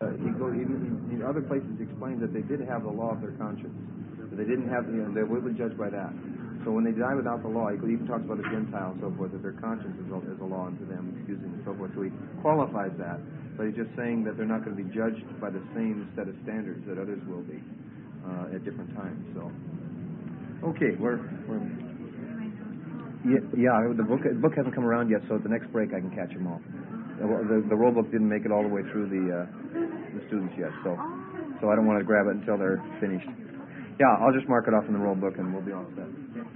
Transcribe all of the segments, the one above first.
in other places he explains that they did have the law of their conscience. They didn't have, they will be judged by that. So when they die without the law, he even talks about the Gentiles and so forth, that their conscience is a law unto them, and so forth. So he qualifies that, but he's just saying that they're not going to be judged by the same set of standards that others will be at different times. So, okay, the book hasn't come around yet, so at the next break I can catch them all. The roll book didn't make it all the way through the students yet, so I don't want to grab it until they're finished. Yeah, I'll just mark it off in the roll book and we'll be all set.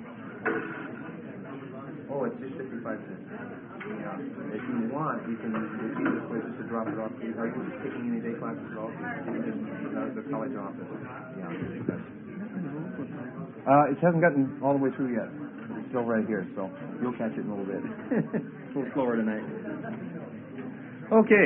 Oh, it's just 55 cents. Yeah. If you want, you can see this way just to drop it off. Are you taking any day classes at all? The college office. Yeah. It hasn't gotten all the way through yet. It's still right here, so you'll catch it in a little bit. It's a little slower tonight. Okay.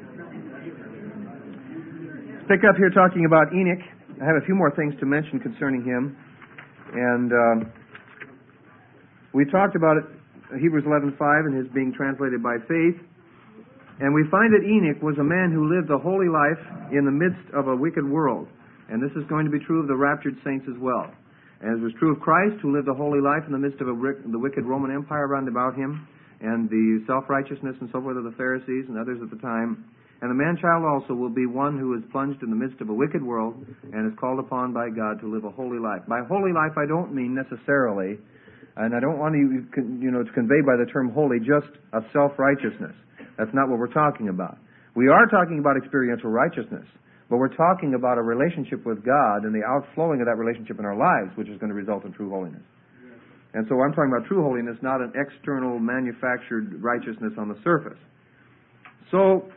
Let's pick up here talking about Enoch. I have a few more things to mention concerning him. And we talked about it, Hebrews 11:5, and his being translated by faith. And we find that Enoch was a man who lived a holy life in the midst of a wicked world. And this is going to be true of the raptured saints as well. As was true of Christ, who lived a holy life in the midst of the wicked Roman Empire round about him, and the self-righteousness and so forth of the Pharisees and others at the time. And the man-child also will be one who is plunged in the midst of a wicked world and is called upon by God to live a holy life. By holy life, I don't mean necessarily, and I don't want to, to convey by the term holy just a self-righteousness. That's not what we're talking about. We are talking about experiential righteousness, but we're talking about a relationship with God and the outflowing of that relationship in our lives, which is going to result in true holiness. And so I'm talking about true holiness, not an external manufactured righteousness on the surface. So,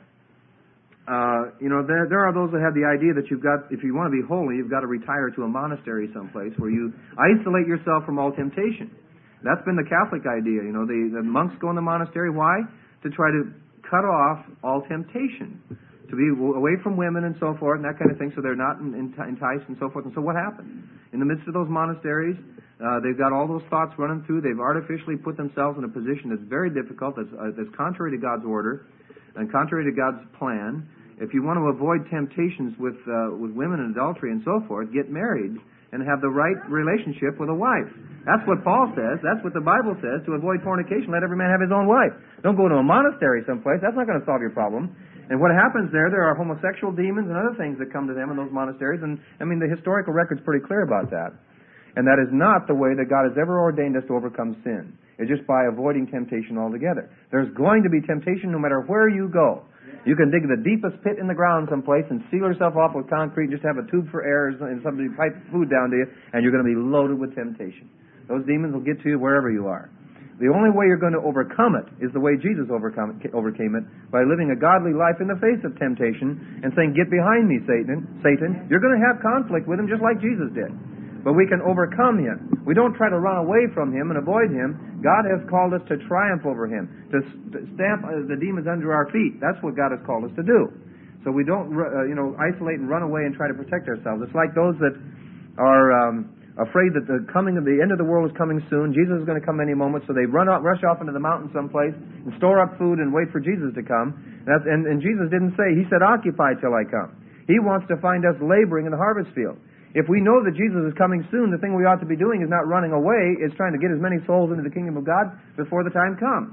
there are those that have the idea that if you want to be holy, you've got to retire to a monastery someplace where you isolate yourself from all temptation. That's been the Catholic idea. The monks go in the monastery. Why? To try to cut off all temptation, to be away from women and so forth and that kind of thing, so they're not enticed and so forth. And so what happens? In the midst of those monasteries, they've got all those thoughts running through. They've artificially put themselves in a position that's very difficult, that's contrary to God's order and contrary to God's plan. If you want to avoid temptations with women and adultery and so forth, get married and have the right relationship with a wife. That's what Paul says. That's what the Bible says. To avoid fornication, let every man have his own wife. Don't go to a monastery someplace. That's not going to solve your problem. And what happens there are homosexual demons and other things that come to them in those monasteries. And, the historical record's pretty clear about that. And that is not the way that God has ever ordained us to overcome sin. It's just by avoiding temptation altogether. There's going to be temptation no matter where you go. You can dig the deepest pit in the ground someplace and seal yourself off with concrete, just have a tube for air and somebody pipe food down to you, and you're going to be loaded with temptation. Those demons will get to you wherever you are. The only way you're going to overcome it is the way Jesus overcame it, by living a godly life in the face of temptation and saying, "Get behind me, Satan. You're going to have conflict with him just like Jesus did. But we can overcome him. We don't try to run away from him and avoid him. God has called us to triumph over him, to stamp the demons under our feet. That's what God has called us to do. So we don't, isolate and run away and try to protect ourselves. It's like those that are afraid that the end of the world is coming soon. Jesus is going to come any moment, so they rush off into the mountains someplace and store up food and wait for Jesus to come. And Jesus didn't say, he said, "Occupy till I come." He wants to find us laboring in the harvest field. If we know that Jesus is coming soon, the thing we ought to be doing is not running away, it's trying to get as many souls into the kingdom of God before the time comes.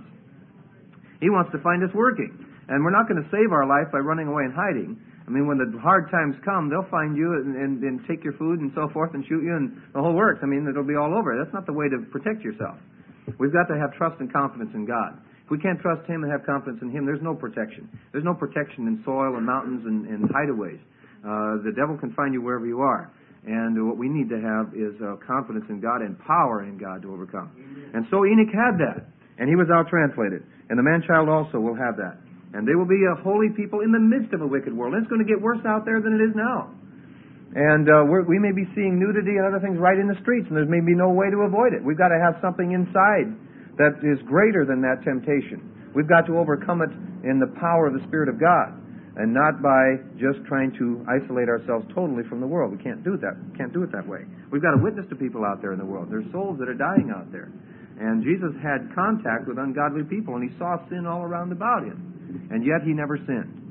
He wants to find us working. And we're not going to save our life by running away and hiding. When the hard times come, they'll find you and take your food and so forth and shoot you and the whole works. It'll be all over. That's not the way to protect yourself. We've got to have trust and confidence in God. If we can't trust him and have confidence in him, there's no protection. There's no protection in soil and mountains and hideaways. The devil can find you wherever you are. And what we need to have is confidence in God and power in God to overcome. And so Enoch had that. And he was out-translated. And the man-child also will have that. And they will be a holy people in the midst of a wicked world. And it's going to get worse out there than it is now. And we may be seeing nudity and other things right in the streets, and there may be no way to avoid it. We've got to have something inside that is greater than that temptation. We've got to overcome it in the power of the Spirit of God, and not by just trying to isolate ourselves totally from the world. We can't do that. Can't do it that way. We've got to witness to people out there in the world. There's souls that are dying out there. And Jesus had contact with ungodly people, and he saw sin all around about him. And yet he never sinned.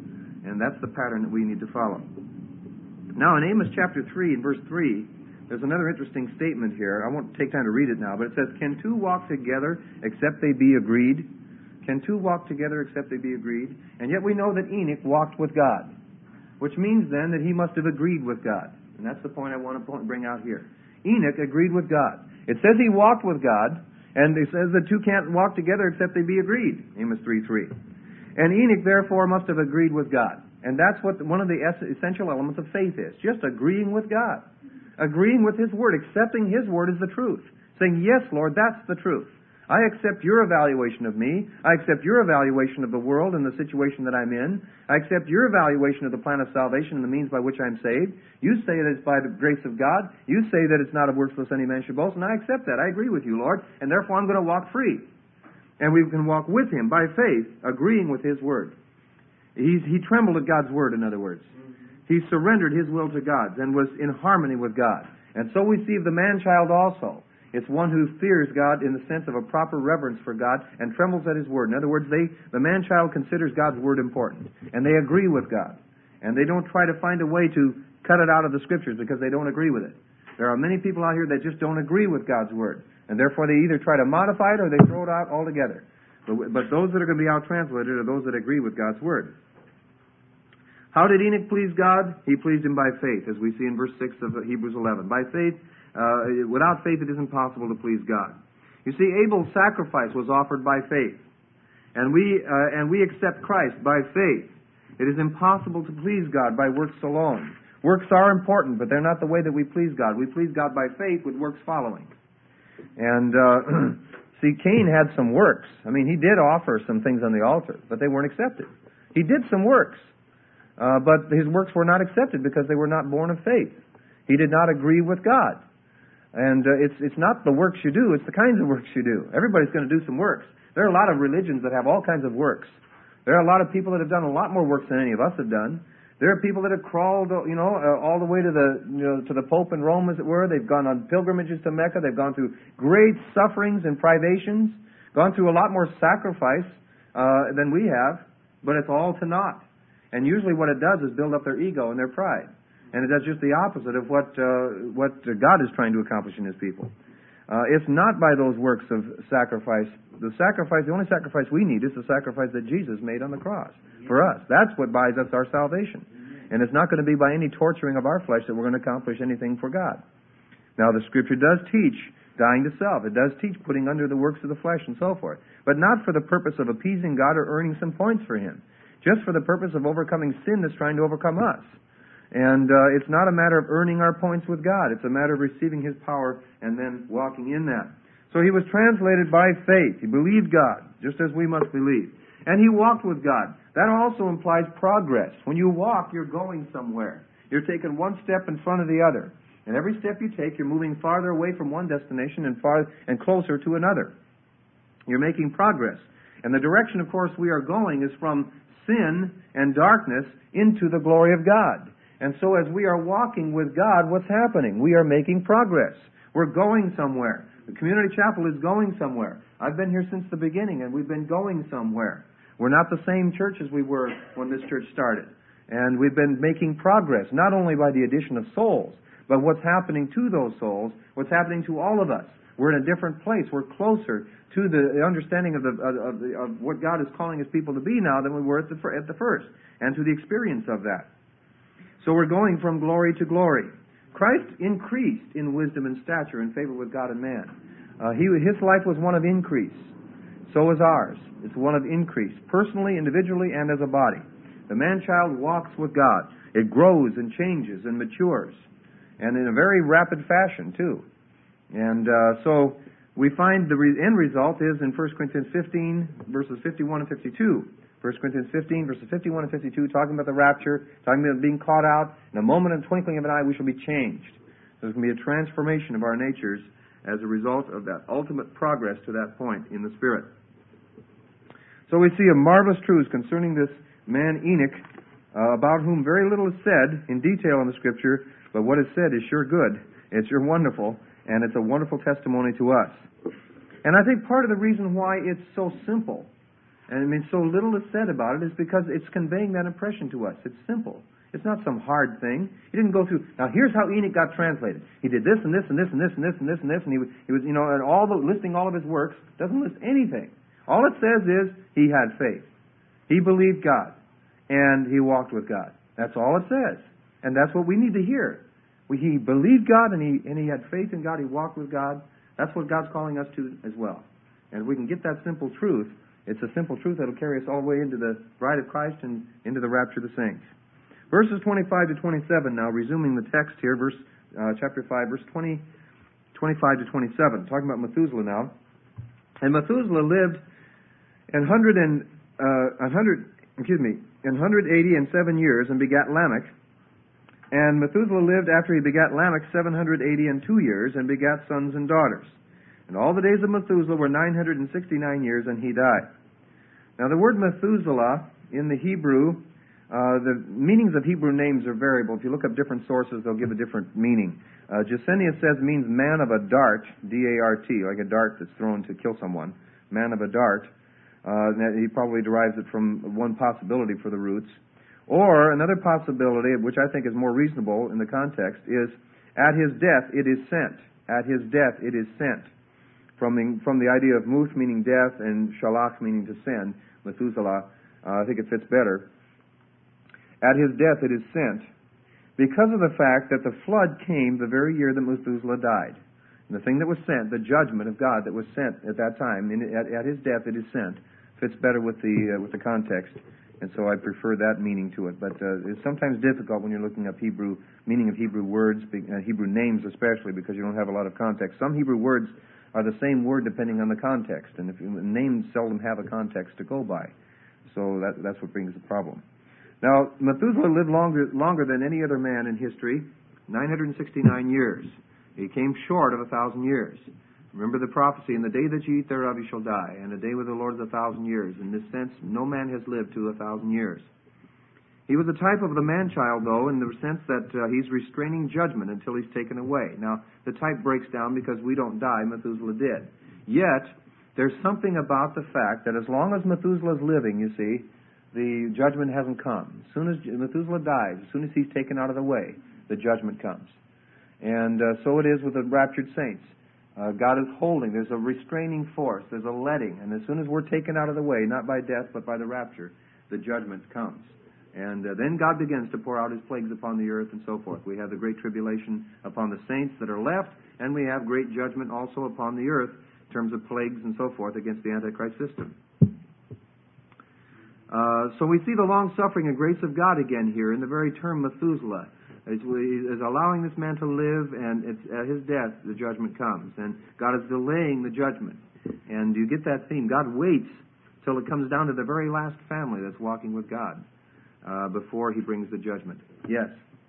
And that's the pattern that we need to follow. Now, in Amos chapter 3 and verse 3, there's another interesting statement here. I won't take time to read it now, but it says, "Can two walk together except they be agreed?" Can two walk together except they be agreed? And yet we know that Enoch walked with God, which means then that he must have agreed with God. And that's the point I want to bring out here. Enoch agreed with God. It says he walked with God, and it says that two can't walk together except they be agreed, Amos 3:3. And Enoch, therefore, must have agreed with God. And that's what one of the essential elements of faith is, just agreeing with God. Agreeing with His Word, accepting His Word as the truth. Saying, yes, Lord, that's the truth. I accept your evaluation of me. I accept your evaluation of the world and the situation that I'm in. I accept your evaluation of the plan of salvation and the means by which I'm saved. You say that it's by the grace of God. You say that it's not of works lest any man should boast, and I accept that. I agree with you, Lord, and therefore I'm going to walk free. And we can walk with Him by faith, agreeing with His Word. He trembled at God's Word, in other words. He surrendered his will to God's and was in harmony with God. And so we see of the man-child also. It's one who fears God in the sense of a proper reverence for God and trembles at His Word. In other words, the man-child considers God's Word important. And they agree with God. And they don't try to find a way to cut it out of the Scriptures because they don't agree with it. There are many people out here that just don't agree with God's Word. And therefore they either try to modify it or they throw it out altogether. But those that are going to be out-translated are those that agree with God's Word. How did Enoch please God? He pleased Him by faith, as we see in verse 6 of Hebrews 11. By faith, without faith it isn't possible to please God. You see, Abel's sacrifice was offered by faith. And we accept Christ by faith. It is impossible to please God by works alone. Works are important, but they're not the way that we please God. We please God by faith with works following. And see, Cain had some works. I mean, he did offer some things on the altar, but they weren't accepted. He did some works. But his works were not accepted because they were not born of faith. He did not agree with God. And it's not the works you do, it's the kinds of works you do. Everybody's going to do some works. There are a lot of religions that have all kinds of works. There are a lot of people that have done a lot more works than any of us have done. There are people that have crawled, all the way to the Pope in Rome, as it were. They've gone on pilgrimages to Mecca. They've gone through great sufferings and privations, gone through a lot more sacrifice than we have, but it's all to naught. And usually what it does is build up their ego and their pride. And it does just the opposite of what God is trying to accomplish in His people. It's not by those works of sacrifice. The only sacrifice we need is the sacrifice that Jesus made on the cross for us. That's what buys us our salvation. And it's not going to be by any torturing of our flesh that we're going to accomplish anything for God. Now, the Scripture does teach dying to self. It does teach putting under the works of the flesh and so forth. But not for the purpose of appeasing God or earning some points for Him. Just for the purpose of overcoming sin that's trying to overcome us. And it's not a matter of earning our points with God. It's a matter of receiving His power and then walking in that. So he was translated by faith. He believed God, just as we must believe. And he walked with God. That also implies progress. When you walk, you're going somewhere. You're taking one step in front of the other. And every step you take, you're moving farther away from one destination and closer to another. You're making progress. And the direction, of course, we are going is from sin and darkness into the glory of God. And so as we are walking with God, what's happening? We are making progress. We're going somewhere. The community chapel is going somewhere. I've been here since the beginning, and we've been going somewhere. We're not the same church as we were when this church started. And we've been making progress, not only by the addition of souls, but what's happening to those souls, what's happening to all of us. We're in a different place. We're closer to the understanding of what God is calling His people to be now than we were at the first, and to the experience of that. So we're going from glory to glory. Christ increased in wisdom and stature in favor with God and man. His life was one of increase. So is ours. It's one of increase, personally, individually, and as a body. The man-child walks with God. It grows and changes and matures, and in a very rapid fashion, too. And so we find the end result is in 1 Corinthians 15, verses 51 and 52. 1 Corinthians 15, verses 51 and 52, talking about the rapture, talking about being caught out. In a moment and twinkling of an eye, we shall be changed. There's going to be a transformation of our natures as a result of that ultimate progress to that point in the Spirit. So we see a marvelous truth concerning this man Enoch, about whom very little is said in detail in the Scripture, but what is said is sure good. It's sure wonderful, and it's a wonderful testimony to us. And I think part of the reason why it's so simple And I mean, so little is said about it is because it's conveying that impression to us. It's simple. It's not some hard thing. He didn't go through, now here's how Enoch got translated. He did this and this and this and this and this and this and this, and he was, and listing all of his works, doesn't list anything. All it says is he had faith. He believed God, and he walked with God. That's all it says. And that's what we need to hear. He believed God, and he had faith in God. He walked with God. That's what God's calling us to as well. And if we can get that simple truth, it's a simple truth that will carry us all the way into the bride of Christ and into the rapture of the saints. Verses 25 to 27 now, resuming the text here, chapter 5, verse 25 to 27. Talking about Methuselah now. And Methuselah lived in 180 and 7 years and begat Lamech. And Methuselah lived after he begat Lamech 780 and 2 years and begat sons and daughters. And all the days of Methuselah were 969 years, and he died. Now the word Methuselah in the Hebrew, the meanings of Hebrew names are variable. If you look up different sources, they'll give a different meaning. Gesenius says means man of a dart, D-A-R-T, like a dart that's thrown to kill someone. Man of a dart. He probably derives it from one possibility for the roots. Or another possibility, which I think is more reasonable in the context, is at his death it is sent. At his death it is sent. From the idea of muth meaning death and shalach meaning to send, Methuselah, I think it fits better. At his death it is sent, because of the fact that the flood came the very year that Methuselah died. And the thing that was sent, the judgment of God that was sent at that time, at his death it is sent, fits better with the context. And so I prefer that meaning to it. But it's sometimes difficult when you're looking up meaning of Hebrew words, Hebrew names especially, because you don't have a lot of context. Some Hebrew words are the same word depending on the context, and names seldom have a context to go by. So that's what brings the problem. Now, Methuselah lived longer than any other man in history, 969 years. He came short of 1,000 years. Remember the prophecy, in the day that you eat thereof you shall die, and a day with the Lord is 1,000 years. In this sense, no man has lived to 1,000 years. He was a type of the man-child, though, in the sense that he's restraining judgment until he's taken away. Now, the type breaks down because we don't die, Methuselah did. Yet, there's something about the fact that as long as Methuselah's living, you see, the judgment hasn't come. As soon as Methuselah dies, as soon as he's taken out of the way, the judgment comes. And so it is with the raptured saints. God is holding. There's a restraining force. There's a letting. And as soon as we're taken out of the way, not by death, but by the rapture, the judgment comes. And then God begins to pour out His plagues upon the earth and so forth. We have the great tribulation upon the saints that are left, and we have great judgment also upon the earth in terms of plagues and so forth against the Antichrist system. So we see the long-suffering and grace of God again here in the very term Methuselah. Is allowing this man to live, and it's at his death the judgment comes. And God is delaying the judgment. And you get that theme. God waits till it comes down to the very last family that's walking with God before He brings the judgment. Yes?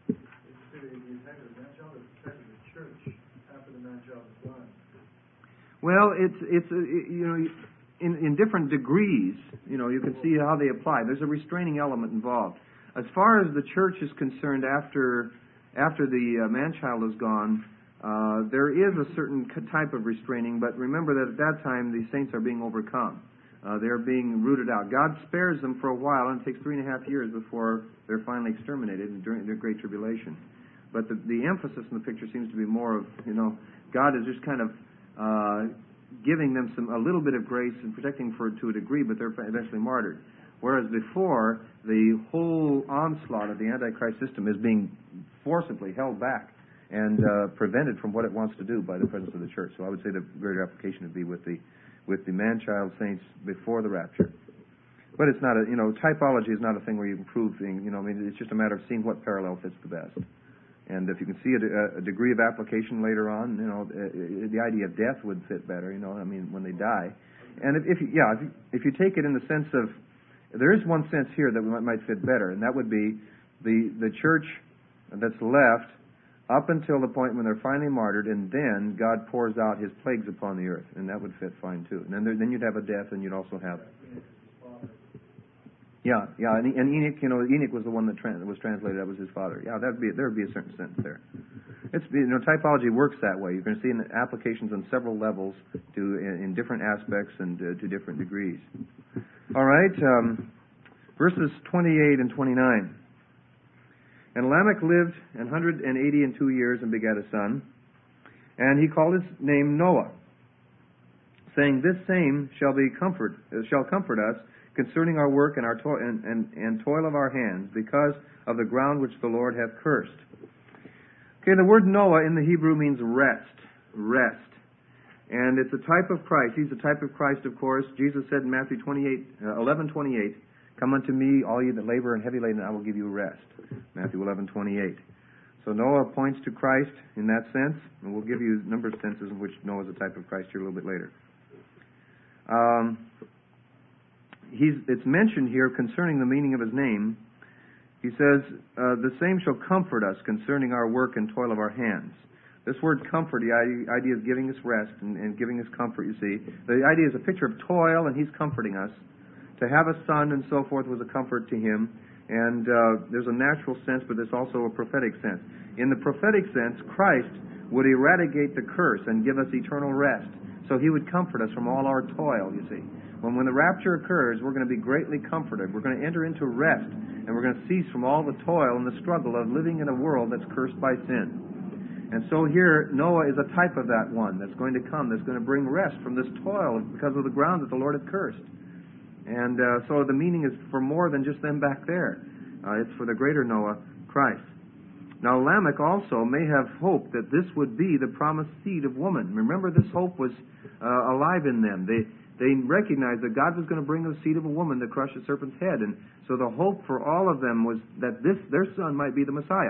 Well, it's in different degrees, you can see how they apply. There's a restraining element involved. As far as the church is concerned, after the man-child is gone, there is a certain type of restraining, but remember that at that time the saints are being overcome. They're being rooted out. God spares them for a while, and it takes 3.5 years before they're finally exterminated during the Great Tribulation. But the emphasis in the picture seems to be more of, God is just kind of giving them a little bit of grace and protecting to a degree, but they're eventually martyred. Whereas before, the whole onslaught of the Antichrist system is being forcibly held back and prevented from what it wants to do by the presence of the church. So I would say the greater application would be with the man-child saints before the rapture. But it's not typology is not a thing where you can prove things. It's just a matter of seeing what parallel fits the best. And if you can see a degree of application later on, the idea of death would fit better. When they die, and if you take it in the sense of, there is one sense here that might fit better, and that would be the church that's left up until the point when they're finally martyred, and then God pours out His plagues upon the earth, and that would fit fine too. And then you'd have a death, and you'd also have. Yeah, and Enoch, Enoch was the one that was translated. That was his father. Yeah, there would be a certain sense there. Typology works that way. You're going to see applications on several levels in different aspects and to different degrees. All right, verses 28 and 29. And Lamech lived 182 years and begat a son, and he called his name Noah, saying, This same shall comfort us concerning our work and our toil of our hands, because of the ground which the Lord hath cursed. Okay, the word Noah in the Hebrew means rest. And it's a type of Christ. He's a type of Christ, of course. Jesus said in Matthew 11:28, Come unto me, all ye that labor and heavy laden, and I will give you rest. Matthew 11:28. So Noah points to Christ in that sense, and we'll give you a number of senses in which Noah is a type of Christ here a little bit later. It's mentioned here concerning the meaning of his name. He says, the same shall comfort us concerning our work and toil of our hands. This word comfort, the idea is giving us rest and giving us comfort, you see. The idea is a picture of toil, and he's comforting us. To have a son and so forth was a comfort to him. And there's a natural sense, but there's also a prophetic sense. In the prophetic sense, Christ would eradicate the curse and give us eternal rest. So he would comfort us from all our toil, you see. When the rapture occurs, we're going to be greatly comforted. We're going to enter into rest, and we're going to cease from all the toil and the struggle of living in a world that's cursed by sin. And so here, Noah is a type of that one that's going to come, that's going to bring rest from this toil because of the ground that the Lord hath cursed. And so the meaning is for more than just them back there. It's for the greater Noah, Christ. Now Lamech also may have hoped that this would be the promised seed of woman. Remember, this hope was alive in them. They recognized that God was going to bring the seed of a woman to crush the serpent's head. And so the hope for all of them was that their son might be the Messiah.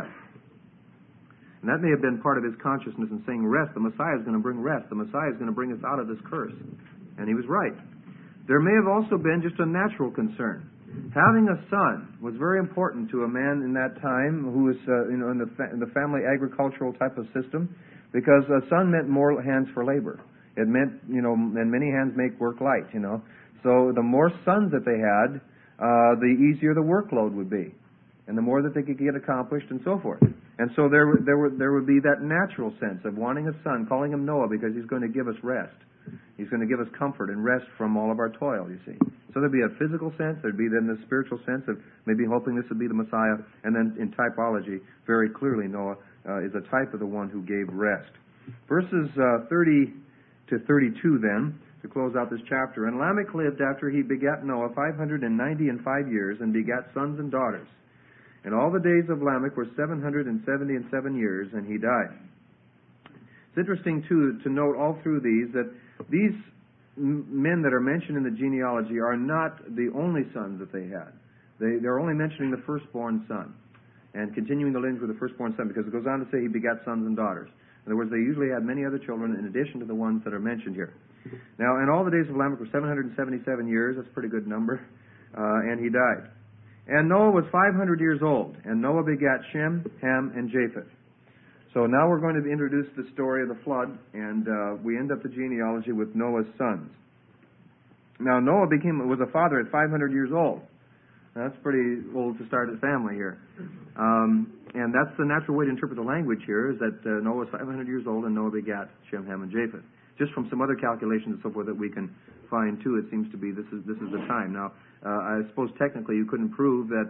And that may have been part of his consciousness in saying, rest. The Messiah is going to bring rest. The Messiah is going to bring us out of this curse. And he was right. There may have also been just a natural concern. Having a son was very important to a man in that time who was in the family agricultural type of system, because a son meant more hands for labor. It meant, and many hands make work light, So the more sons that they had, the easier the workload would be, and the more that they could get accomplished and so forth. And so there would be that natural sense of wanting a son, calling him Noah, because he's going to give us rest. He's going to give us comfort and rest from all of our toil, you see. So there'd be a physical sense, there'd be then the spiritual sense of maybe hoping this would be the Messiah, and then in typology, very clearly Noah is a type of the one who gave rest. Verses 30 to 32 then, to close out this chapter. And Lamech lived after he begat Noah 595 years, and begat sons and daughters. And all the days of Lamech were 777 years, and he died. It's interesting, too, to note all through these that these men that are mentioned in the genealogy are not the only sons that they had. They're only mentioning the firstborn son and continuing the lineage with the firstborn son, because it goes on to say he begat sons and daughters. In other words, they usually had many other children in addition to the ones that are mentioned here. Now, and all the days of Lamech were 777 years. That's a pretty good number. And he died. And Noah was 500 years old, and Noah begat Shem, Ham, and Japheth. So now we're going to introduce the story of the flood, and we end up the genealogy with Noah's sons. Now Noah was a father at 500 years old. Now, that's pretty old to start a family here. And that's the natural way to interpret the language here, is that Noah was 500 years old, and Noah begat Shem, Ham, and Japheth. Just from some other calculations and so forth that we can find too, it seems to be this is the time. Now, I suppose technically you couldn't prove that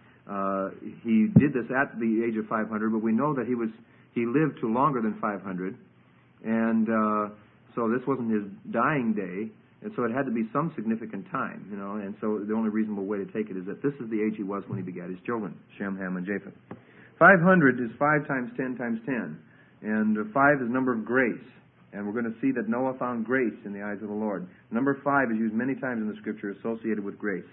he did this at the age of 500, but we know that he lived to longer than 500, and so this wasn't his dying day, and so it had to be some significant time, and so the only reasonable way to take it is that this is the age he was when he begat his children, Shem, Ham, and Japheth. 500 is 5 times 10 times 10, and 5 is the number of grace. And we're going to see that Noah found grace in the eyes of the Lord. Number 5 is used many times in the Scripture associated with grace.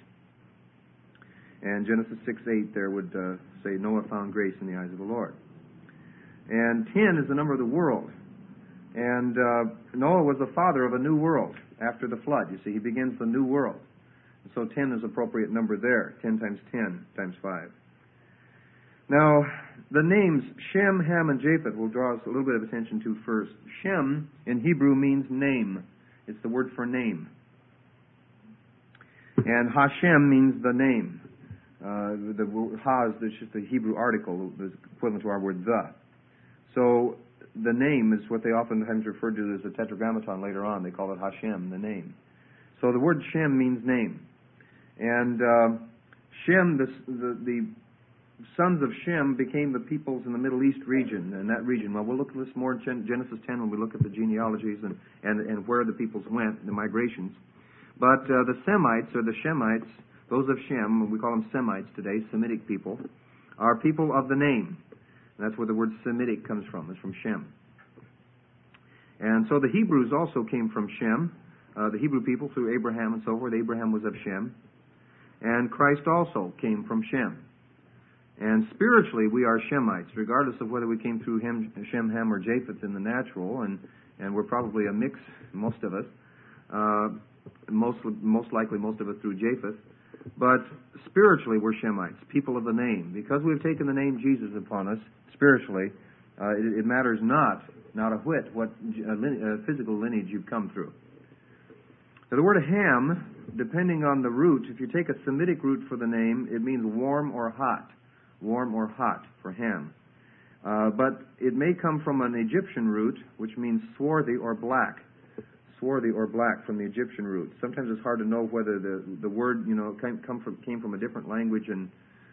And Genesis 6:8 there would say Noah found grace in the eyes of the Lord. And 10 is the number of the world. And Noah was the father of a new world after the flood. You see, he begins the new world. And so 10 is an appropriate number there. 10 times 10 times 5. Now, the names Shem, Ham, and Japheth will draw us a little bit of attention to first. Shem in Hebrew means name. It's the word for name. And Hashem means the name. The word Ha is just the Hebrew article, equivalent to our word the. So the name is what they oftentimes refer to as the tetragrammaton later on. They call it Hashem, the name. So the word Shem means name. And Shem, the sons of Shem became the peoples in the Middle East region, and that region. Well, we'll look at this more in Genesis 10 when we look at the genealogies and where the peoples went, the migrations. But the Semites, or the Shemites, those of Shem, we call them Semites today, Semitic people, are people of the name. And that's where the word Semitic comes from. It's from Shem. And so the Hebrews also came from Shem, the Hebrew people through Abraham and so forth. Abraham was of Shem. And Christ also came from Shem. And spiritually, we are Shemites, regardless of whether we came through Shem, Ham, or Japheth in the natural, and we're probably a mix, most of us. Most likely, most of us through Japheth. But spiritually, we're Shemites, people of the name. Because we've taken the name Jesus upon us, spiritually, it matters not a whit what physical lineage you've come through. So the word Ham, depending on the root, if you take a Semitic root for the name, it means warm or hot. Warm or hot for Ham. But it may come from an Egyptian root, which means swarthy or black. Swarthy or black from the Egyptian root. Sometimes it's hard to know whether the word came from a different language and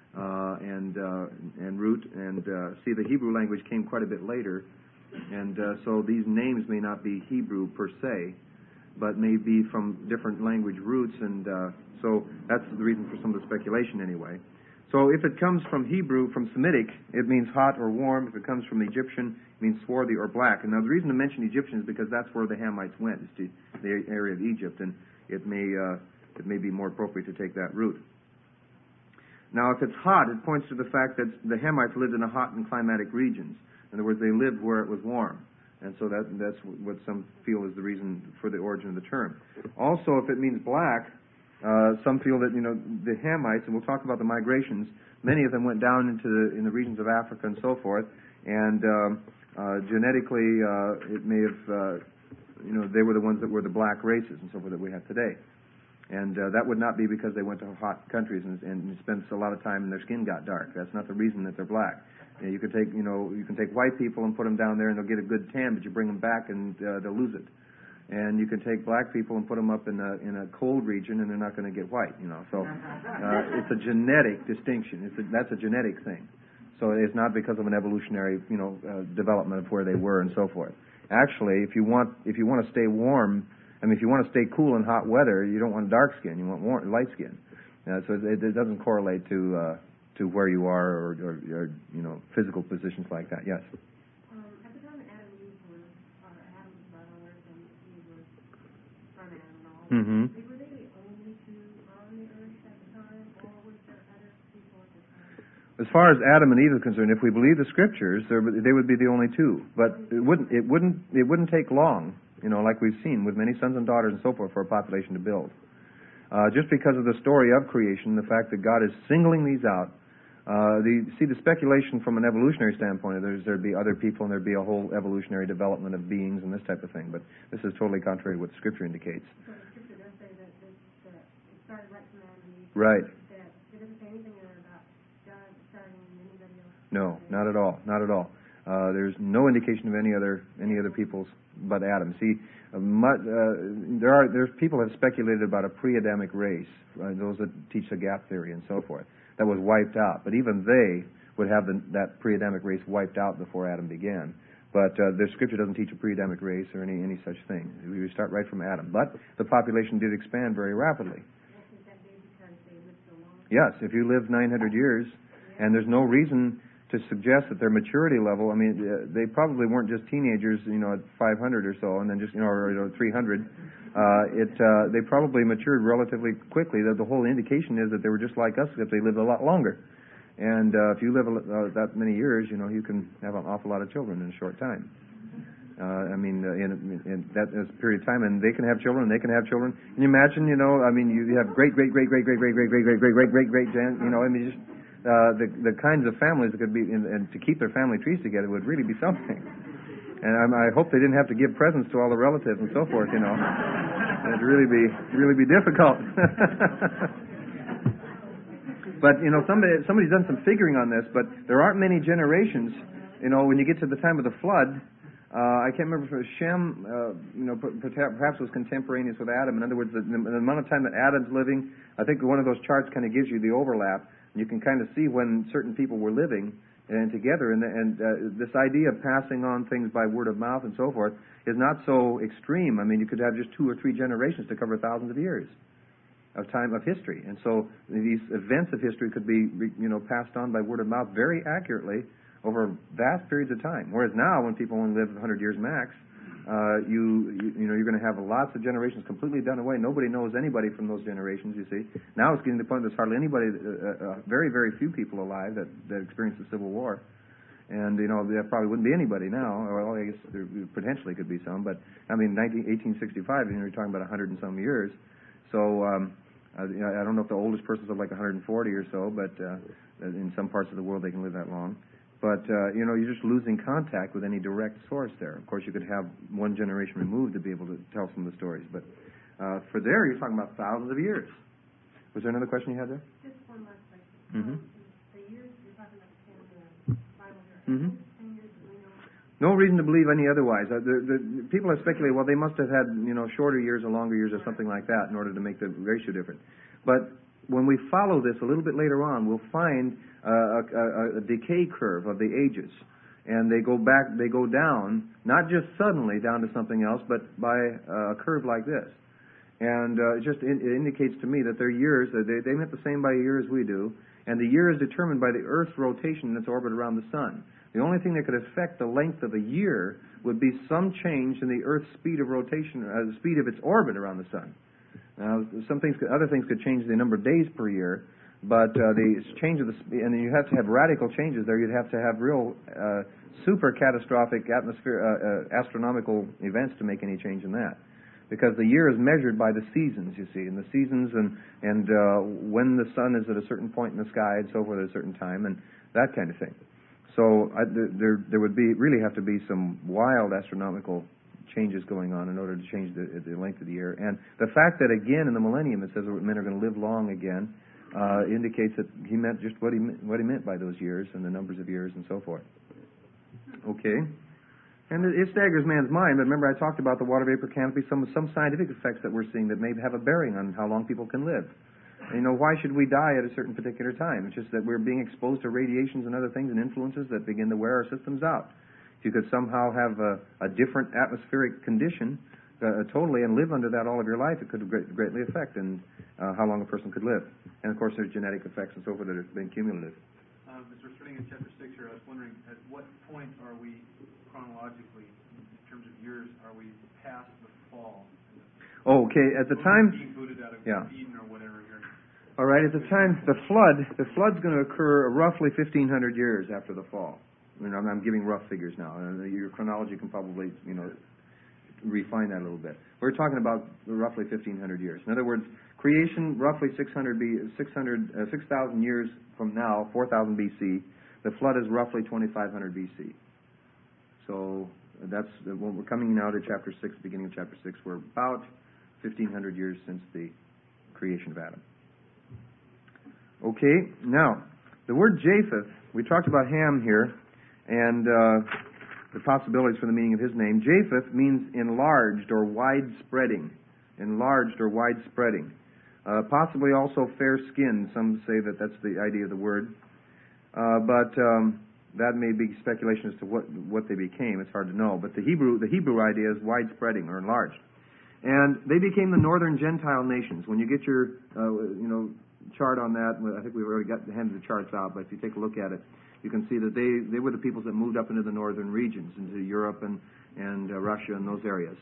root. And see, the Hebrew language came quite a bit later, and so these names may not be Hebrew per se, but may be from different language roots, and so that's the reason for some of the speculation anyway. So if it comes from Hebrew, from Semitic, it means hot or warm. If it comes from Egyptian, it means swarthy or black. And now the reason to mention Egyptian is because that's where the Hamites went, is to the area of Egypt, and it may be more appropriate to take that route. Now, if it's hot, it points to the fact that the Hamites lived in a hot and climatic regions. In other words, they lived where it was warm. And so that's what some feel is the reason for the origin of the term. Also, if it means black, some feel that, the Hamites, and we'll talk about the migrations, many of them went down in the regions of Africa and so forth, and genetically it may have, they were the ones that were the black races and so forth that we have today. And that would not be because they went to hot countries and spent a lot of time and their skin got dark. That's not the reason that they're black. You can take white people and put them down there and they'll get a good tan, but you bring them back and they'll lose it. And you can take black people and put them up in a cold region, and they're not going to get white. So it's a genetic distinction. That's a genetic thing. So it's not because of an evolutionary, development of where they were and so forth. Actually, if you want to stay warm, if you want to stay cool in hot weather, you don't want dark skin. You want light skin. So it doesn't correlate to where you are or physical positions like that. Yes. At the time Adam and Eve were, or Adam was brought on earth and Eve was from Adam and all, Mm-hmm. were they the only two on the earth at the time, or was there other people at the time? As far as Adam and Eve are concerned, if we believe the scriptures, they would be the only two. But it wouldn't take long, like we've seen with many sons and daughters and so forth, for a population to build. Just because of the story of creation, the fact that God is singling these out. The speculation from an evolutionary standpoint, there'd be other people and there'd be a whole evolutionary development of beings and this type of thing. But this is totally contrary to what the Scripture indicates. So the Scripture does say that it started right from Adam and Eve. Right. That it doesn't say anything there about God starting anybody else. No, not at all. Not at all. There's no indication of any other peoples but Adam. See, there's people have speculated about a pre-Adamic race, those that teach the gap theory and so forth, that was wiped out. But even they would have that pre-Adamic race wiped out before Adam began. But the Scripture doesn't teach a pre-Adamic race or any such thing. We start right from Adam. But the population did expand very rapidly. Is that because they lived so long? Yes, if you live 900 years, and there's no reason to suggest that their maturity level, they probably weren't just teenagers, at 500 or so, and then just, or 300. They probably matured relatively quickly. The whole indication is that they were just like us, except they lived a lot longer. And if you live that many years, you can have an awful lot of children in a short time. In that period of time, and they can have children, Can you imagine, you have great, the kinds of families that could be, and to keep their family trees together would really be something. And I hope they didn't have to give presents to all the relatives and so forth, It'd really be difficult. But, somebody's done some figuring on this, but there aren't many generations, when you get to the time of the flood, I can't remember if Shem, perhaps was contemporaneous with Adam. In other words, the amount of time that Adam's living, I think one of those charts kind of gives you the overlap. And you can kind of see when certain people were living and together. And this idea of passing on things by word of mouth and so forth is not so extreme. I mean, you could have just 2 or 3 generations to cover thousands of years of time of history. And so these events of history could be, passed on by word of mouth very accurately over vast periods of time. Whereas now, when people only live 100 years max, you're going to have lots of generations completely done away. Nobody knows anybody from those generations, you see. Now it's getting to the point that there's hardly anybody, very, very few people alive that experienced the Civil War. And, there probably wouldn't be anybody now. Well, I guess there potentially could be some. But, I mean, 1865, you're talking about 100 and some years. So, I don't know if the oldest person's of like 140 or so, but in some parts of the world they can live that long. But, you're just losing contact with any direct source there. Of course, you could have one generation removed to be able to tell some of the stories. But for there, you're talking about thousands of years. Was there another question you had there? Just one last question. Mm-hmm. The years you're talking about in the Bible here, Mm-hmm. same years that we know. No reason to believe any otherwise. The people have speculated, well, they must have had, shorter years or longer years or something like that in order to make the ratio different. But when we follow this a little bit later on, we'll find a decay curve of the ages. And they go down, not just suddenly down to something else, but by a curve like this. And it indicates to me that their years, they meant the same by a year as we do, and the year is determined by the Earth's rotation in its orbit around the Sun. The only thing that could affect the length of a year would be some change in the Earth's speed of rotation, the speed of its orbit around the Sun. Now, other things could change the number of days per year, but the change of and you have to have radical changes there. You'd have to have real super catastrophic astronomical events to make any change in that, because the year is measured by the seasons, you see, and the seasons and when the sun is at a certain point in the sky and so forth at a certain time and that kind of thing. So there would really have to be some wild astronomical changes going on in order to change the length of the year. And the fact that again in the millennium it says that men are going to live long again indicates that he meant just what he meant by those years and the numbers of years and so forth. Okay. And it staggers man's mind, but remember I talked about the water vapor canopy, some scientific effects that we're seeing that may have a bearing on how long people can live. And, why should we die at a certain particular time? It's just that we're being exposed to radiations and other things and influences that begin to wear our systems out. If you could somehow have a different atmospheric condition totally and live under that all of your life, it could greatly affect how long a person could live. And, of course, there's genetic effects and so forth that have been cumulative. As we're starting in chapter 6 here, I was wondering at what point are we chronologically, in terms of years, are we past the fall? Okay, at the time, being booted out of yeah. Eden or whatever here. All right, at the time, the flood's going to occur roughly 1,500 years after the fall. I'm giving rough figures now. Your chronology can probably, refine that a little bit. We're talking about roughly 1,500 years. In other words, creation roughly 6,000 years from now, 4,000 BC. The flood is roughly 2,500 BC. So that's when we're coming now to chapter 6, beginning of chapter 6. We're about 1,500 years since the creation of Adam. Okay, now, the word Japheth, we talked about Ham here, and the possibilities for the meaning of his name. Japheth means enlarged or wide-spreading. Enlarged or wide-spreading. Possibly also fair-skinned. Some say that that's the idea of the word. But that may be speculation as to what they became. It's hard to know. But the Hebrew idea is wide-spreading or enlarged. And they became the northern Gentile nations. When you get your chart on that, I think we've already handed the charts out, but if you take a look at it, you can see that they were the peoples that moved up into the northern regions, into Europe and Russia and those areas.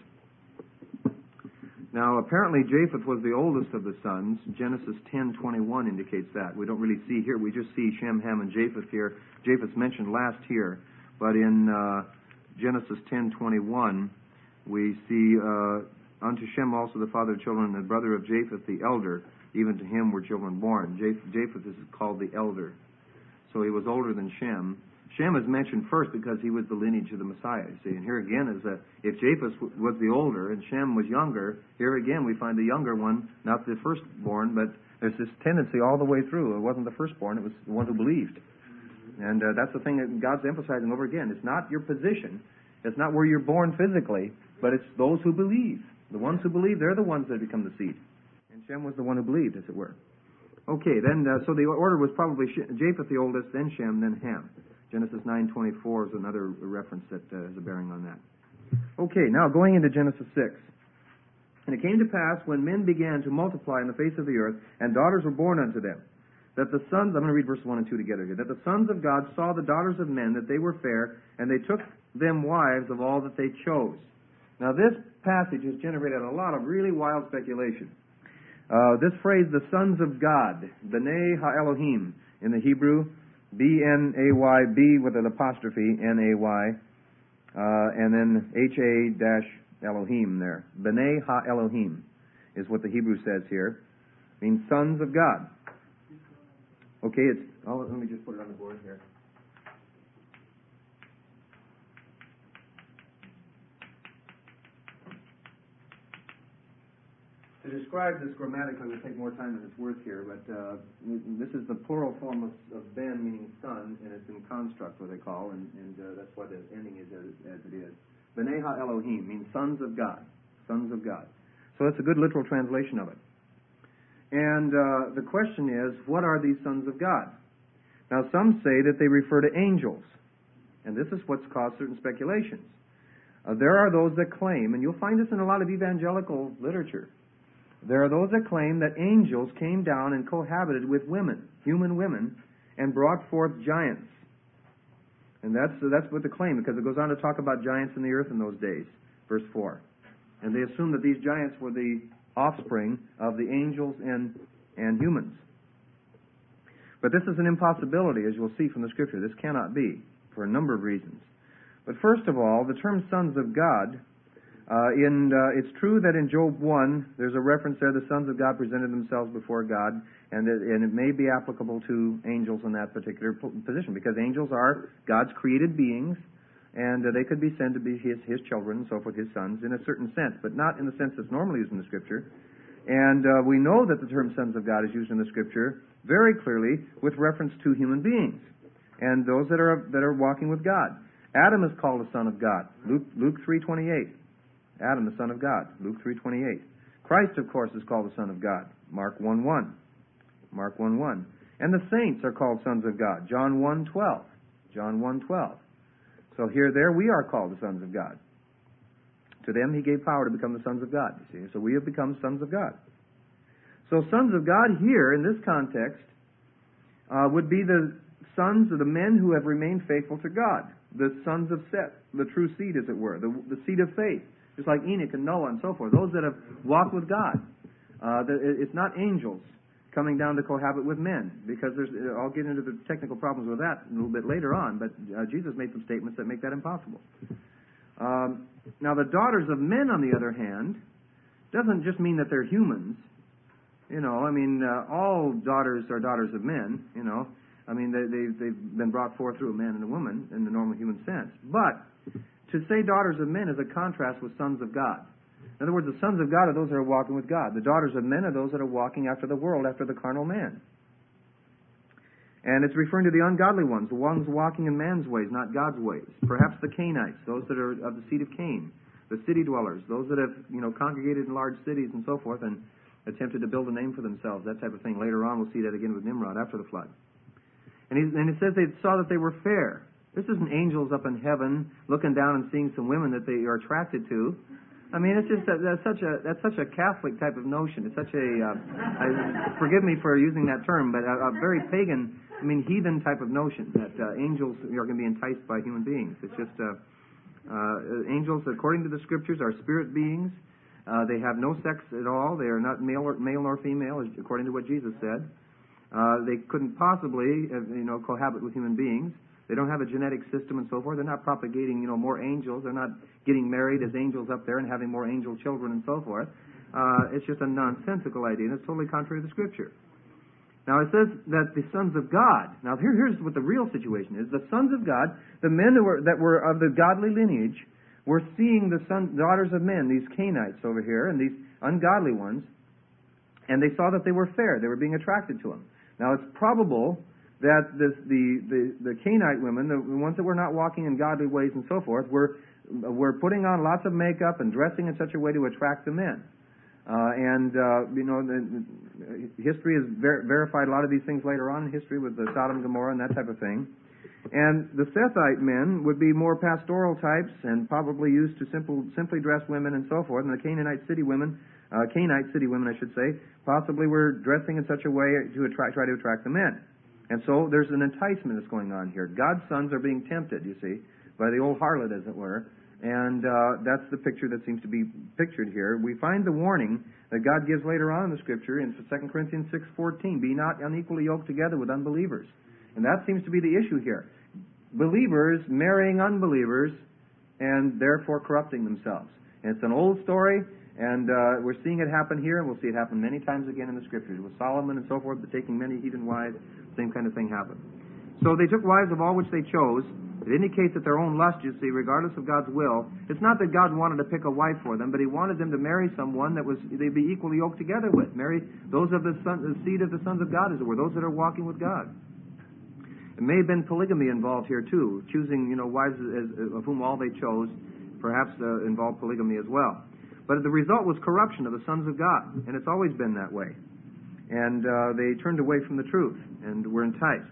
Now, apparently Japheth was the oldest of the sons. Genesis 10:21 indicates that. We don't really see here. We just see Shem, Ham, and Japheth here. Japheth's mentioned last here, but in Genesis 10:21 we see unto Shem also the father of children, and the brother of Japheth the elder. Even to him were children born. Japheth is called the elder. So he was older than Shem. Shem is mentioned first because he was the lineage of the Messiah. See, and here again is that if Japheth was the older and Shem was younger, here again we find the younger one, not the firstborn, but there's this tendency all the way through. It wasn't the firstborn, it was the one who believed. And that's the thing that God's emphasizing over again. It's not your position. It's not where you're born physically, but it's those who believe. The ones who believe, they're the ones that become the seed. And Shem was the one who believed, as it were. Okay, then, so the order was probably Japheth the oldest, then Shem, then Ham. Genesis 9:24 is another reference that has a bearing on that. Okay, now going into Genesis 6. And it came to pass, when men began to multiply in the face of the earth, and daughters were born unto them, that the sons, I'm going to read verses 1 and 2 together here, that the sons of God saw the daughters of men, that they were fair, and they took them wives of all that they chose. Now this passage has generated a lot of really wild speculation. This phrase, the sons of God, B'nai Ha-Elohim, in the Hebrew, B-N-A-Y, B with an apostrophe, N-A-Y, and then H-A-Elohim there. B'nai Ha-Elohim is what the Hebrew says here. It means sons of God. Okay, let me just put it on the board here. To describe this grammatically would take more time than it's worth here, but this is the plural form of ben, meaning son, and it's in construct, what they call, and that's why the ending is as it is. B'nai Ha-Elohim means sons of God. Sons of God. So that's a good literal translation of it. And the question is, what are these sons of God? Now, some say that they refer to angels, and this is what's caused certain speculations. There are those that claim, and you'll find this in a lot of evangelical literature, there are those that claim that angels came down and cohabited with women, human women, and brought forth giants. And that's what the claim, because it goes on to talk about giants in the earth in those days, verse 4. And they assume that these giants were the offspring of the angels and humans. But this is an impossibility, as you'll see from the Scripture. This cannot be, for a number of reasons. But first of all, the term sons of God, it's true that in Job 1, there's a reference there, the sons of God presented themselves before God, and it may be applicable to angels in that particular position, because angels are God's created beings, and they could be said to be his children and so forth, his sons, in a certain sense, but not in the sense that's normally used in the Scripture. And we know that the term sons of God is used in the Scripture very clearly with reference to human beings, and those that are walking with God. Adam is called a son of God, Luke 3:28. Adam, the son of God, Luke 3:28. Christ, of course, is called the Son of God, Mark 1:1. Mark 1:1. And the saints are called sons of God, John 1:12. John 1:12. So there we are called the sons of God. To them he gave power to become the sons of God, you see. So we have become sons of God. So sons of God here, in this context, would be the sons of the men who have remained faithful to God. The sons of Seth, the true seed, as it were, the seed of faith. Just like Enoch and Noah and so forth. Those that have walked with God. It's not angels coming down to cohabit with men, because I'll get into the technical problems with that a little bit later on, but Jesus made some statements that make that impossible. Now, the daughters of men, on the other hand, doesn't just mean that they're humans. All daughters are daughters of men, they've been brought forth through a man and a woman in the normal human sense. But to say daughters of men is a contrast with sons of God. In other words, the sons of God are those that are walking with God. The daughters of men are those that are walking after the world, after the carnal man. And it's referring to the ungodly ones, the ones walking in man's ways, not God's ways. Perhaps the Cainites, those that are of the seed of Cain, the city dwellers, those that have, congregated in large cities and so forth and attempted to build a name for themselves, that type of thing. Later on, we'll see that again with Nimrod after the flood. And it says they saw that they were fair. This isn't angels up in heaven looking down and seeing some women that they are attracted to. It's just that's such a Catholic type of notion. It's such a forgive me for using that term, but a very pagan, heathen type of notion that angels are going to be enticed by human beings. It's just angels, according to the Scriptures, are spirit beings. They have no sex at all. They are not male nor female, according to what Jesus said. They couldn't possibly, cohabit with human beings. They don't have a genetic system and so forth. They're not propagating, more angels. They're not getting married as angels up there and having more angel children and so forth. It's just a nonsensical idea, and it's totally contrary to the Scripture. Now, it says that the sons of God. Now, here's what the real situation is. The sons of God, the men that were of the godly lineage, were seeing the daughters of men, these Cainites over here, and these ungodly ones, and they saw that they were fair. They were being attracted to them. Now, it's probable that the Cainite women, the ones that were not walking in godly ways and so forth, were were putting on lots of makeup and dressing in such a way to attract the men. History has verified a lot of these things later on in history with the Sodom and Gomorrah and that type of thing. And the Sethite men would be more pastoral types and probably used to simply dress women and so forth. And the Canaanite city women, I should say, possibly were dressing in such a way to try to attract the men. And so there's an enticement that's going on here. God's sons are being tempted, you see, by the old harlot, as it were. And that's the picture that seems to be pictured here. We find the warning that God gives later on in the Scripture in 2 Corinthians 6:14, be not unequally yoked together with unbelievers. And that seems to be the issue here. Believers marrying unbelievers and therefore corrupting themselves. And it's an old story, and we're seeing it happen here, and we'll see it happen many times again in the Scriptures. With Solomon and so forth, but taking many heathen wives, same kind of thing happened. So they took wives of all which they chose. It indicates that their own lust, you see, regardless of God's will, it's not that God wanted to pick a wife for them, but He wanted them to marry someone that they'd be equally yoked together with. Marry those of the seed of the sons of God, as it were, those that are walking with God. It may have been polygamy involved here too, choosing wives of whom all they chose, perhaps involved polygamy as well. But the result was corruption of the sons of God, and it's always been that way. And they turned away from the truth and were enticed.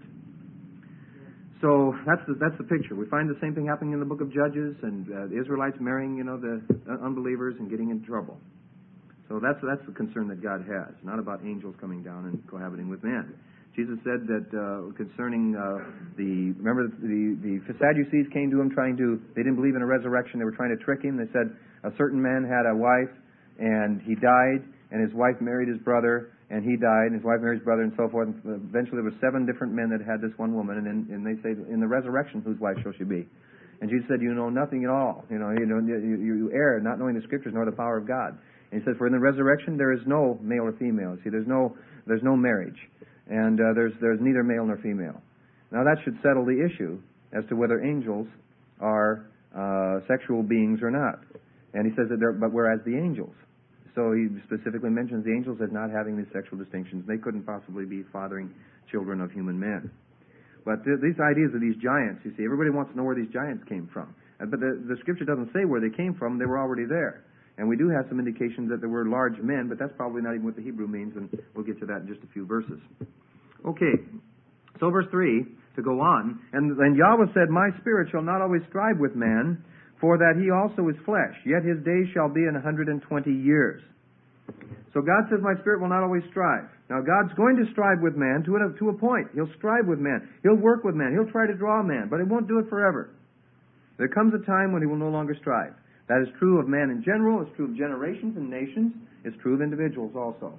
So that's the picture. We find the same thing happening in the book of Judges, and the Israelites marrying the unbelievers and getting in trouble. So that's the concern that God has, not about angels coming down and cohabiting with men. Jesus said that concerning remember the Sadducees came to Him they didn't believe in a resurrection. They were trying to trick Him. They said a certain man had a wife and he died, and his wife married his brother, and he died, and his wife married his brother, and so forth. And eventually there were 7 different men that had this one woman, and they say, in the resurrection, whose wife shall she be? And Jesus said, you know nothing at all. You err, not knowing the Scriptures nor the power of God. And He said, for in the resurrection there is no male or female. See, there's no marriage. And there's neither male nor female. Now that should settle the issue as to whether angels are sexual beings or not. And He says that but whereas the angels. So He specifically mentions the angels as not having these sexual distinctions. They couldn't possibly be fathering children of human men. But these ideas of these giants, you see, everybody wants to know where these giants came from. But the Scripture doesn't say where they came from. They were already there. And we do have some indications that there were large men, but that's probably not even what the Hebrew means, and we'll get to that in just a few verses. Okay, so verse 3, to go on, and Yahweh said, my spirit shall not always strive with man, for that he also is flesh, yet his days shall be 120 years. So God says, my spirit will not always strive. Now God's going to strive with man to a point. He'll strive with man. He'll work with man. He'll try to draw man, but He won't do it forever. There comes a time when He will no longer strive. That is true of man in general. It's true of generations and nations. It's true of individuals also.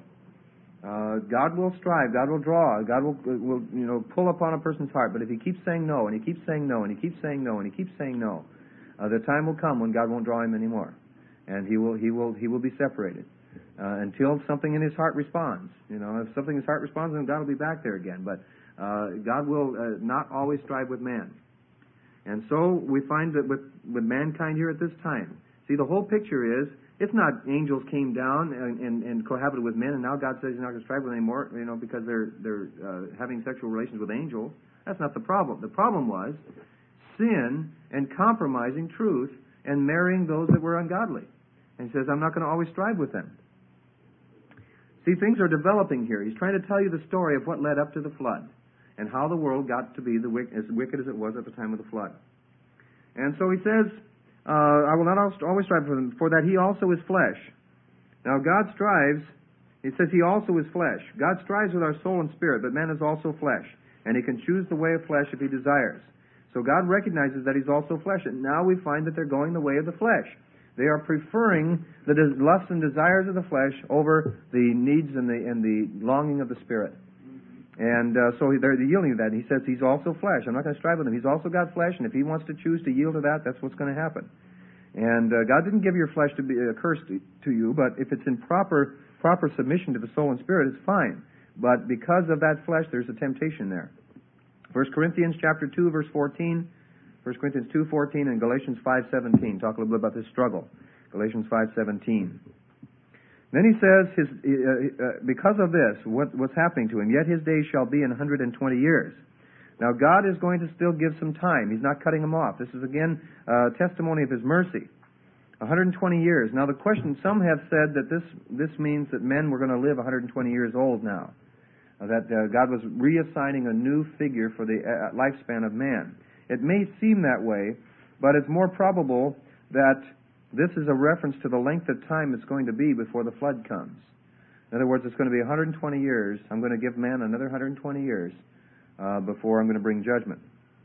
God will strive. God will draw. God will pull upon a person's heart. But if he keeps saying no, and he keeps saying no, and he keeps saying no, and he keeps saying no, the time will come when God won't draw him anymore, and he will be separated until something in his heart responds. If something in his heart responds, then God will be back there again. But God will not always strive with man. And so we find that with mankind here at this time, see, the whole picture is, it's not angels came down and cohabited with men, and now God says He's not going to strive with them anymore, because they're having sexual relations with angels. That's not the problem. The problem was sin and compromising truth and marrying those that were ungodly. And He says, I'm not going to always strive with them. See, things are developing here. He's trying to tell you the story of what led up to the flood, and how the world got to be as wicked as it was at the time of the flood. And so He says, I will not always strive for them, for that He also is flesh. Now God strives, He says He also is flesh. God strives with our soul and spirit, but man is also flesh, and he can choose the way of flesh if he desires. So God recognizes that He's also flesh, and now we find that they're going the way of the flesh. They are preferring the lusts and desires of the flesh over the needs and the longing of the spirit. And so they're yielding to that. He says He's also flesh. I'm not going to strive with Him. He's also got flesh, and if He wants to choose to yield to that, that's what's going to happen. And God didn't give your flesh to be a curse to you, but if it's in proper submission to the soul and spirit, it's fine. But because of that flesh, there's a temptation there. 1 Corinthians chapter 2, verse 14, 1 Corinthians 2:14, and Galatians 5:17. Talk a little bit about this struggle. Galatians 5:17. Then he says, because of this, what's happening to him, yet his days shall be 120 years. Now, God is going to still give some time. He's not cutting them off. This is, again, a testimony of His mercy. 120 years. Now, the question, some have said that this means that men were going to live 120 years old now. That God was reassigning a new figure for the lifespan of man. It may seem that way, but it's more probable that this is a reference to the length of time it's going to be before the flood comes. In other words, it's going to be 120 years. I'm going to give man another 120 years before I'm going to bring judgment.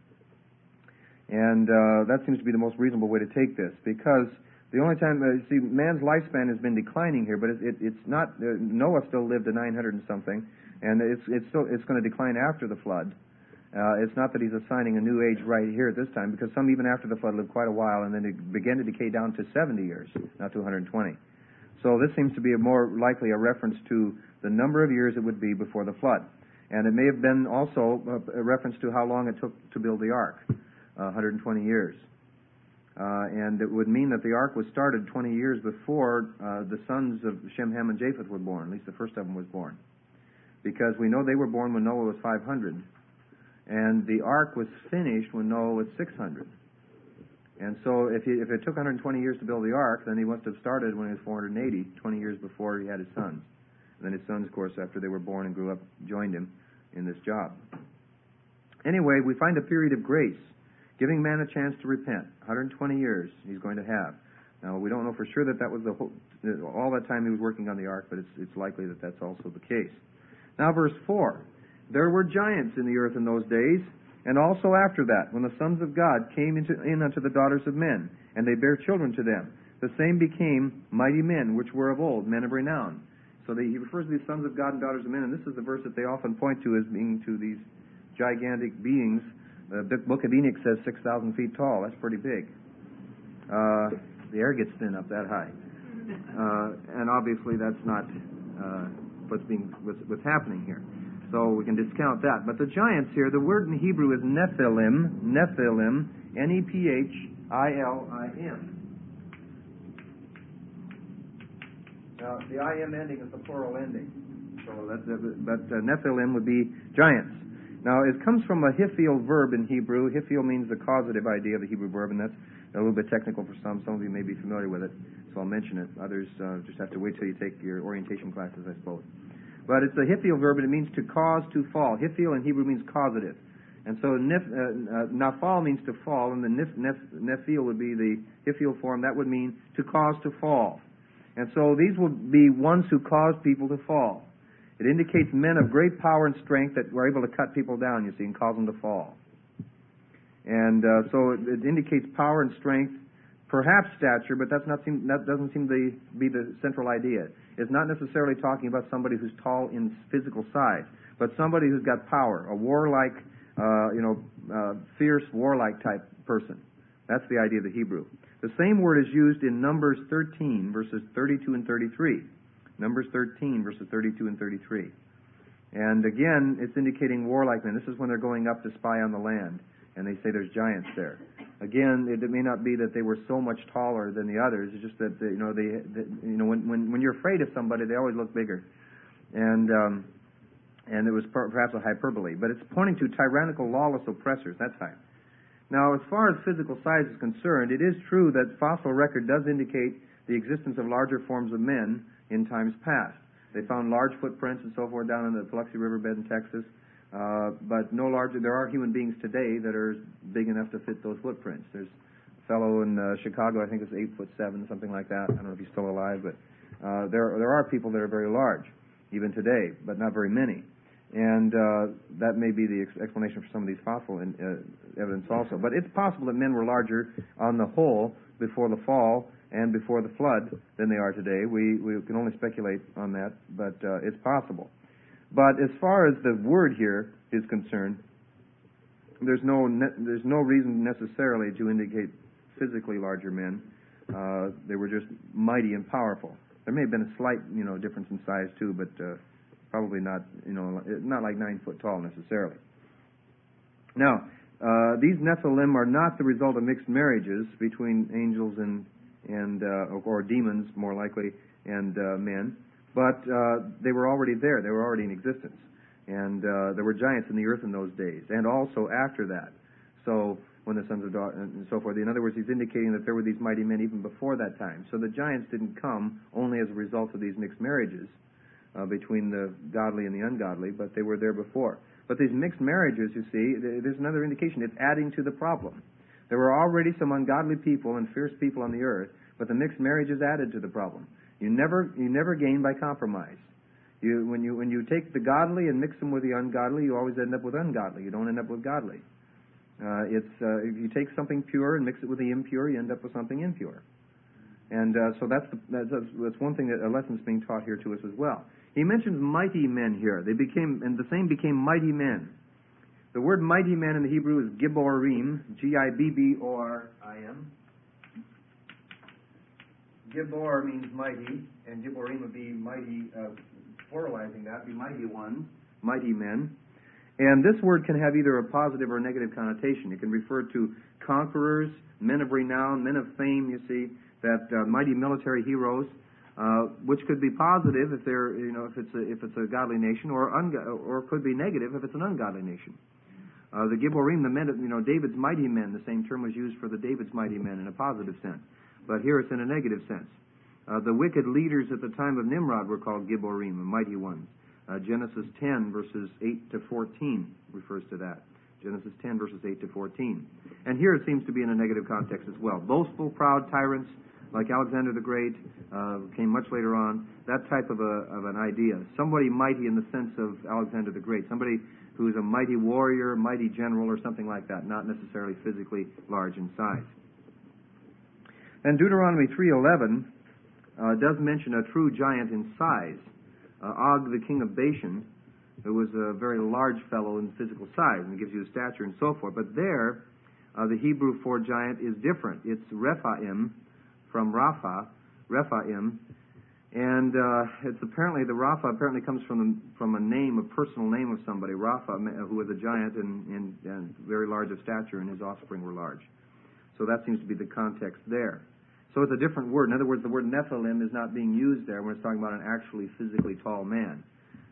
And that seems to be the most reasonable way to take this, because the only time, see, man's lifespan has been declining here, but it's not, Noah still lived to 900 and something, and it's going to decline after the flood. It's not that he's assigning a new age right here at this time, because some even after the flood lived quite a while, and then it began to decay down to 70 years, not to 120. So this seems to be more likely a reference to the number of years it would be before the flood. And it may have been also a reference to how long it took to build the ark, 120 years. And it would mean that the ark was started 20 years before the sons of Shem, Ham, and Japheth were born. At least the first of them was born. Because we know they were born when Noah was 500. And the ark was finished when Noah was 600. And so if it took 120 years to build the ark, then he must have started when he was 480, 20 years before he had his sons. And then his sons, of course, after they were born and grew up, joined him in this job. Anyway, we find a period of grace, giving man a chance to repent. 120 years he's going to have. Now, we don't know for sure that was all that time he was working on the ark, but it's likely that that's also the case. Now, verse 4. There were giants in the earth in those days, and also after that, when the sons of God came in unto the daughters of men, and they bare children to them. The same became mighty men, which were of old, men of renown. So he refers to these sons of God and daughters of men, and this is the verse that they often point to as being to these gigantic beings. The book of Enoch says 6,000 feet tall. That's pretty big. The air gets thin up that high. And obviously that's not what's happening here. So we can discount that. But the giants here, the word in Hebrew is Nephilim, Nephilim. Now, the I-M ending is the plural ending. So Nephilim would be giants. Now, it comes from a hiphil verb in Hebrew. Hiphil means the causative idea of the Hebrew verb, and that's a little bit technical for some. Some of you may be familiar with it, so I'll mention it. Others just have to wait till you take your orientation classes, I suppose. But it's a hiphil verb, and it means to cause to fall. Hiphil in Hebrew means causative. And so nafal means to fall, and the nephil would be the hiphil form. That would mean to cause to fall. And so these would be ones who cause people to fall. It indicates men of great power and strength that were able to cut people down, you see, and cause them to fall. And so it indicates power and strength, perhaps stature, but that doesn't seem to be the central idea. It's not necessarily talking about somebody who's tall in physical size, but somebody who's got power, a warlike, fierce, warlike type person. That's the idea of the Hebrew. The same word is used in Numbers 13, verses 32 and 33. Numbers 13, verses 32 and 33. And again, it's indicating warlike men. This is when they're going up to spy on the land, and they say there's giants there. Again, it may not be that they were so much taller than the others. It's just that when you're afraid of somebody, they always look bigger, and it was perhaps a hyperbole, but it's pointing to tyrannical, lawless oppressors. That's right. Now, as far as physical size is concerned, it is true that fossil record does indicate the existence of larger forms of men in times past. They found large footprints and so forth down in the Biloxi Riverbed in Texas, but no larger. There are human beings today that are big enough to fit those footprints. There's a fellow in Chicago, I think it's 8'7", something like that. I don't know if he's still alive, but there are people that are very large, even today, but not very many. And that may be the explanation for some of these fossil evidence also. But it's possible that men were larger on the whole before the fall and before the flood than they are today. We can only speculate on that, but it's possible. But as far as the word here is concerned, there's no reason necessarily to indicate physically larger men. They were just mighty and powerful. There may have been a slight, difference in size too, but probably not, not like 9 foot tall necessarily. Now, these Nephilim are not the result of mixed marriages between angels or demons, more likely, and men, but they were already there. They were already in existence. And there were giants in the earth in those days, and also after that. So when the sons of daughters and so forth. In other words, he's indicating that there were these mighty men even before that time. So the giants didn't come only as a result of these mixed marriages between the godly and the ungodly, but they were there before. But these mixed marriages, you see, there's another indication. It's adding to the problem. There were already some ungodly people and fierce people on the earth, but the mixed marriages added to the problem. You never gain by compromise. When you take the godly and mix them with the ungodly, you always end up with ungodly. You don't end up with godly. If you take something pure and mix it with the impure, you end up with something impure. And so that's one thing, that a lesson's being taught here to us as well. He mentions mighty men here. The same became mighty men. The word mighty men in the Hebrew is Gibborim, Gibborim. Gibbor means mighty, and Gibborim would be mighty, pluralizing that, be mighty ones, mighty men. And this word can have either a positive or a negative connotation. It can refer to conquerors, men of renown, men of fame, you see, that mighty military heroes, which could be positive if they're, if it's a godly nation, or could be negative if it's an ungodly nation. The Gibborim, the men of, David's mighty men, the same term was used for the David's mighty men in a positive sense. But here it's in a negative sense. The wicked leaders at the time of Nimrod were called Gibborim, the mighty ones. Genesis 10, verses 8 to 14 refers to that. Genesis 10, verses 8 to 14. And here it seems to be in a negative context as well. Boastful, proud tyrants, like Alexander the Great, came much later on. That type of an idea. Somebody mighty in the sense of Alexander the Great. Somebody who's a mighty warrior, mighty general, or something like that, not necessarily physically large in size. And Deuteronomy 3:11 does mention a true giant in size. Og, the king of Bashan, who was a very large fellow in physical size, and it gives you the stature and so forth. But there, the Hebrew for giant is different. It's Rephaim, from Rephaim, and it's apparently, the Rapha apparently comes from a name, a personal name of somebody, Rapha, who was a giant and very large of stature, and his offspring were large. So that seems to be the context there. So it's a different word. In other words, the word Nephilim is not being used there when it's talking about an actually physically tall man.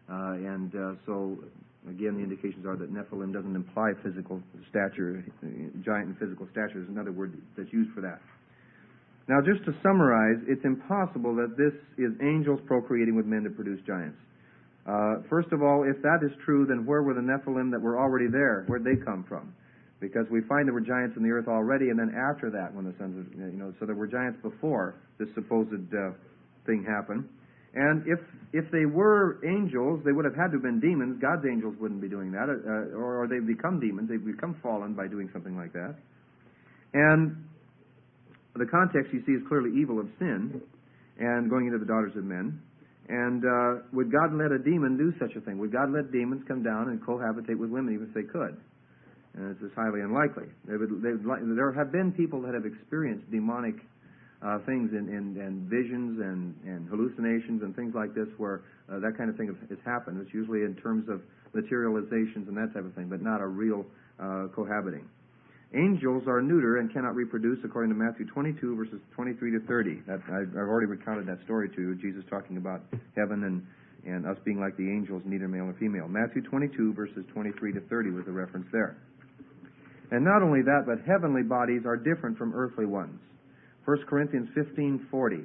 So, again, the indications are that Nephilim doesn't imply physical stature. Giant and physical stature is another word that's used for that. Now, just to summarize, it's impossible that this is angels procreating with men to produce giants. First of all, if that is true, then where were the Nephilim that were already there? Where'd they come from? Because we find there were giants in the earth already, and then after that, when the sons of, so there were giants before this supposed thing happened. And if they were angels, they would have had to have been demons. God's angels wouldn't be doing that, or they've become demons. They've become fallen by doing something like that. And the context, you see, is clearly evil of sin and going into the daughters of men. And would God let a demon do such a thing? Would God let demons come down and cohabitate with women even if they could? And this is highly unlikely. There have been people that have experienced demonic things and visions and hallucinations and things like this where that kind of thing has happened. It's usually in terms of materializations and that type of thing, but not a real cohabiting. Angels are neuter and cannot reproduce, according to Matthew 22, verses 23 to 30. I've already recounted that story to you, Jesus talking about heaven and us being like the angels, neither male nor female. Matthew 22, verses 23 to 30 was the reference there. And not only that, but heavenly bodies are different from earthly ones. 1 Corinthians 15:40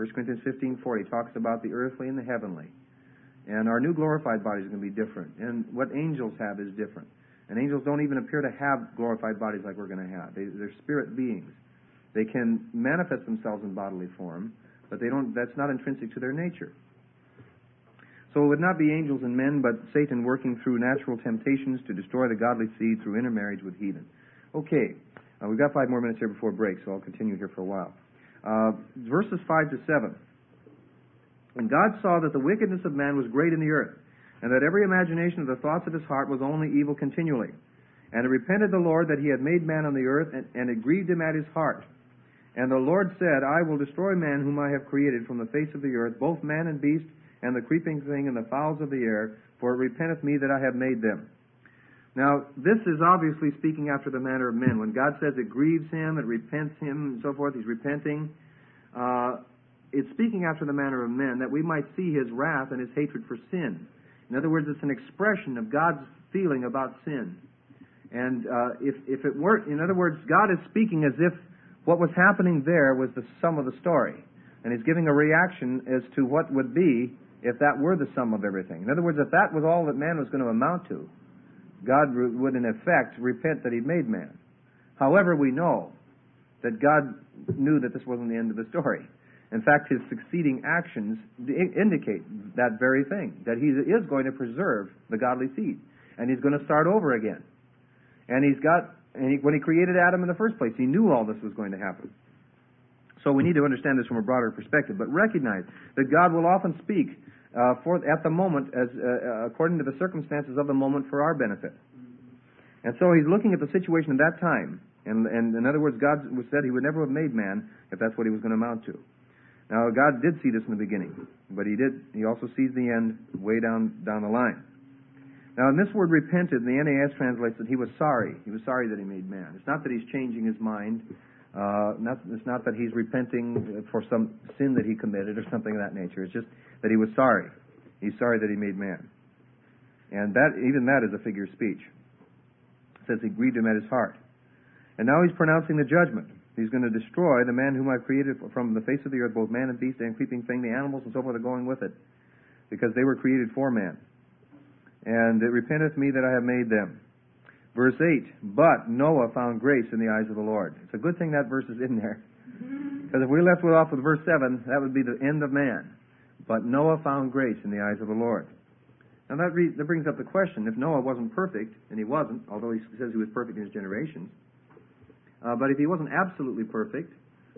talks about the earthly and the heavenly. And our new glorified bodies are going to be different. And what angels have is different. And angels don't even appear to have glorified bodies like we're going to have. They're spirit beings. They can manifest themselves in bodily form, but that's not intrinsic to their nature. So it would not be angels and men, but Satan working through natural temptations to destroy the godly seed through intermarriage with heathen. Okay, we've got 5 more minutes here before break, so I'll continue here for a while. Verses 5 to 7. And God saw that the wickedness of man was great in the earth, and that every imagination of the thoughts of his heart was only evil continually. And it repented the Lord that he had made man on the earth, and it grieved him at his heart. And the Lord said, I will destroy man whom I have created from the face of the earth, both man and beast, and the creeping thing and the fowls of the air, for it repenteth me that I have made them. Now, this is obviously speaking after the manner of men. When God says it grieves him, it repents him, and so forth, he's repenting. It's speaking after the manner of men, that we might see his wrath and his hatred for sin. In other words, it's an expression of God's feeling about sin. And if it weren't, in other words, God is speaking as if what was happening there was the sum of the story. And He's giving a reaction as to what would be if that were the sum of everything. In other words, if that was all that man was going to amount to, God would in effect repent that He'd made man. However, we know that God knew that this wasn't the end of the story. In fact, His succeeding actions indicate that very thing, that He is going to preserve the godly seed. And He's going to start over again. And when He created Adam in the first place, He knew all this was going to happen. So we need to understand this from a broader perspective, but recognize that God will often speak at the moment, according to the circumstances of the moment, for our benefit. And so He's looking at the situation at that time. And in other words, God said He would never have made man if that's what He was going to amount to. Now, God did see this in the beginning, but He also sees the end way down the line. Now, in this word repented, the NAS translates that He was sorry. He was sorry that He made man. It's not that He's changing His mind. It's not that He's repenting for some sin that He committed or something of that nature. It's just that He was sorry. He's sorry that He made man. And even that is a figure of speech. It says He grieved Him at His heart. And now He's pronouncing the judgment. He's going to destroy the man whom I've created from the face of the earth, both man and beast and creeping thing, the animals and so forth are going with it, because they were created for man. And it repenteth me that I have made them. Verse 8, but Noah found grace in the eyes of the Lord. It's a good thing that verse is in there. Because if we left it off with verse 7, that would be the end of man. But Noah found grace in the eyes of the Lord. Now that brings up the question, if Noah wasn't perfect, and he wasn't, although he says he was perfect in his generations, but if he wasn't absolutely perfect,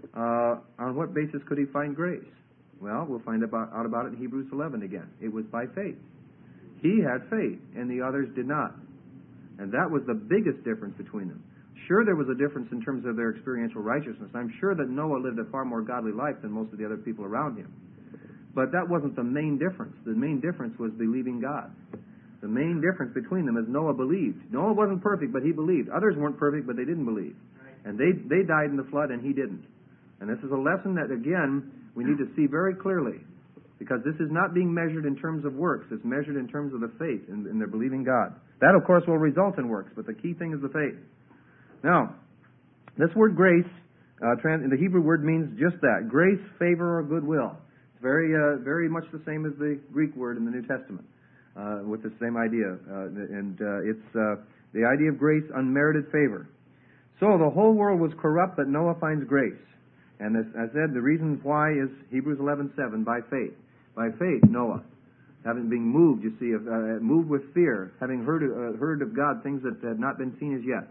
on what basis could he find grace? Well, we'll find out about it in Hebrews 11 again. It was by faith. He had faith, and the others did not. And that was the biggest difference between them. Sure, there was a difference in terms of their experiential righteousness. I'm sure that Noah lived a far more godly life than most of the other people around him. But that wasn't the main difference. The main difference was believing God. The main difference between them is Noah believed. Noah wasn't perfect, but he believed. Others weren't perfect, but they didn't believe. And they died in the flood, and he didn't. And this is a lesson that, again, we need to see very clearly. Because this is not being measured in terms of works. It's measured in terms of the faith in their believing God. That, of course, will result in works, but the key thing is the faith. Now, this word grace, the Hebrew word means just that. Grace, favor, or goodwill. It's very much the same as the Greek word in the New Testament, with the same idea. It's the idea of grace, unmerited favor. So the whole world was corrupt, but Noah finds grace. And as I said, the reason why is Hebrews 11:7, by faith. By faith, Noah, having been moved, you see, moved with fear, having heard of God things that had not been seen as yet.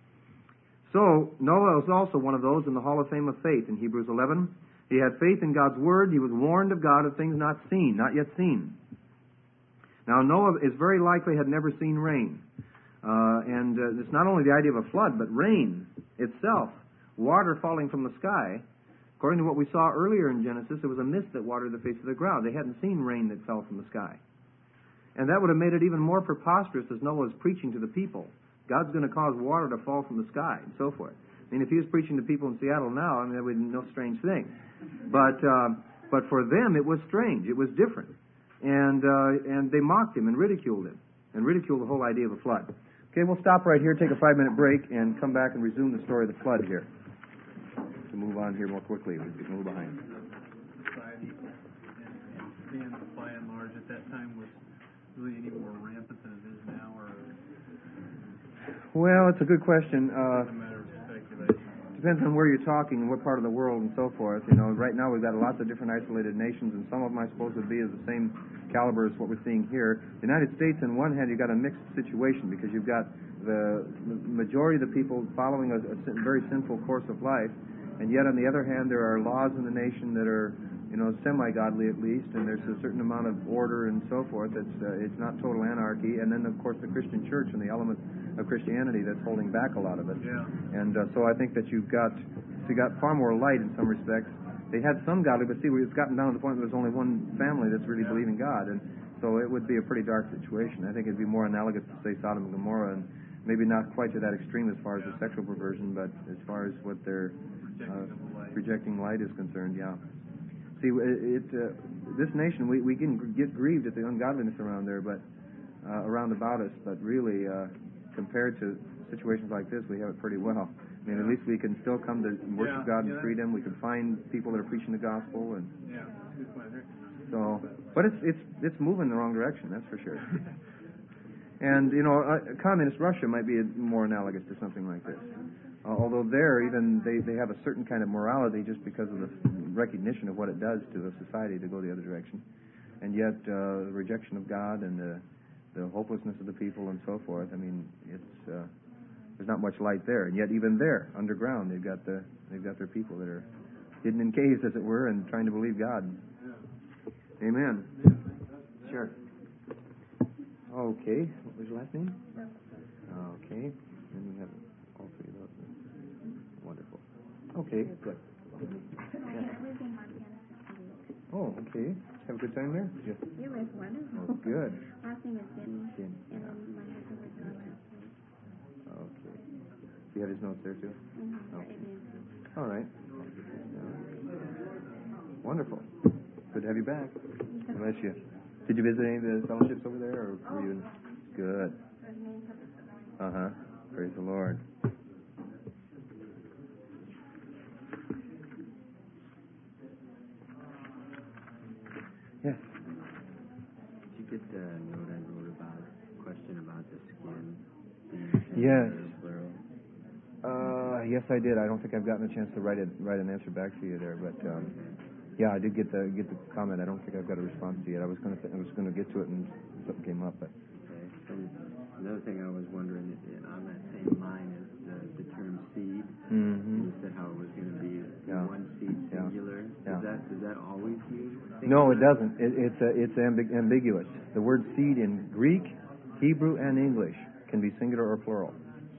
So Noah was also one of those in the Hall of Fame of faith in Hebrews 11. He had faith in God's Word. He was warned of God of things not seen, not yet seen. Now Noah is very likely had never seen rain. And it's not only the idea of a flood, but rain itself, water falling from the sky. According to what we saw earlier in Genesis, it was a mist that watered the face of the ground. They hadn't seen rain that fell from the sky. And that would have made it even more preposterous as Noah was preaching to the people. God's going to cause water to fall from the sky and so forth. I mean, if he was preaching to people in Seattle now, I mean, that would be no strange thing. But for them, it was strange. It was different. And they mocked him and ridiculed him and ridiculed the whole idea of a flood. Okay, we'll stop right here, take a 5-minute break, and come back and resume the story of the flood here. To move on here more quickly, we're a little behind. Society and by and large at that time was really any more rampant than it is now, or well, it's a good question. it's a matter of speculation. Depends on where you're talking and what part of the world and so forth. You know, right now we've got lots of different isolated nations, and some of them I suppose would be of the same caliber as what we're seeing here. The United States, on one hand, you've got a mixed situation because you've got the majority of the people following a very sinful course of life, and yet on the other hand, there are laws in the nation that are, you know, semi-godly at least, and there's a certain amount of order and so forth. It's not total anarchy, and then of course the Christian church and the element of Christianity that's holding back a lot of it. Yeah. And so I think that you've got far more light in some respects. They had some godly, but see, it's gotten down to the point where there's only one family that's really believing God, and so it would be a pretty dark situation. I think it'd be more analogous to, say, Sodom and Gomorrah, and maybe not quite to that extreme as far as the sexual perversion, but as far as what they're rejecting light is concerned, yeah. See, this nation, we can get grieved at the ungodliness around there, but around about us. But really, compared to situations like this, we have it pretty well. I mean, at least we can still come to worship God in freedom. We can find people that are preaching the gospel, and good point there. so. But it's moving in the wrong direction, that's for sure. And communist Russia might be more analogous to something like this. Although there, even they have a certain kind of morality just because of the recognition of what it does to the society to go the other direction, and yet the rejection of God and the hopelessness of the people and so forth. I mean, there's not much light there, and yet even there, underground, they've got their people that are hidden in caves, as it were, and trying to believe God. Amen. Sure. Okay. What was your last name? Okay. And we have all three of those. Wonderful. Okay. Good. Oh, okay. Have a good time there? It was wonderful. Oh, good. Last name is Jenny. Jen. And then my husband was Okay. Do you have his notes there, too? Mm-hmm. All right. Wonderful. Good to have you back. Bless you. Did you visit any of the fellowships over there, or were you in? Good. Uh-huh. Praise the Lord. Yes. Did you get the note I wrote about question about the skin? Yes. Plural? Yes, I did. I don't think I've gotten a chance to write an answer back to you there, but yeah, I did get the comment. I don't think I've got a response to it yet. I was going to get to it, and something came up, but. Okay. And another thing I was wondering on that same line is the term seed. Mm-hmm. You said how it was going to be one seed singular. Yeah. Does that always mean? No, it doesn't. It's ambiguous. The word seed in Greek, Hebrew, and English can be singular or plural,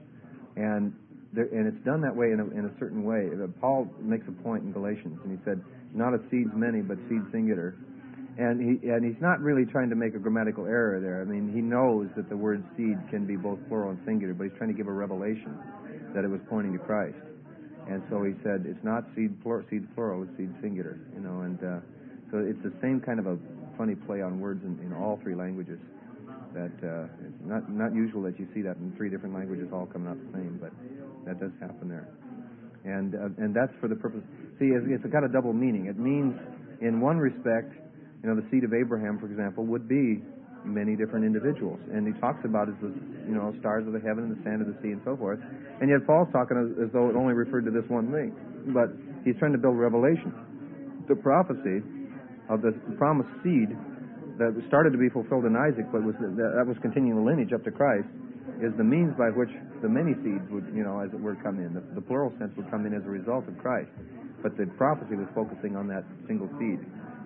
and it's done that way in a certain way. Paul makes a point in Galatians, and he said, "Not of seeds many, but seed singular." And he's not really trying to make a grammatical error there. I mean, he knows that the word seed can be both plural and singular, but he's trying to give a revelation that it was pointing to Christ. And so he said, it's not seed plural, it's seed singular. And so it's the same kind of a funny play on words in all three languages. That it's not usual that you see that in three different languages all coming out the same, but that does happen there. And that's for the purpose. See, it's got a double meaning. It means, in one respect, the seed of Abraham, for example, would be many different individuals. And he talks about it as the stars of the heaven and the sand of the sea and so forth. And yet Paul's talking as though it only referred to this one thing. But he's trying to build revelation. The prophecy of the promised seed that started to be fulfilled in Isaac, but that was continuing the lineage up to Christ, is the means by which the many seeds would, as it were, come in. The plural sense would come in as a result of Christ. But the prophecy was focusing on that single seed.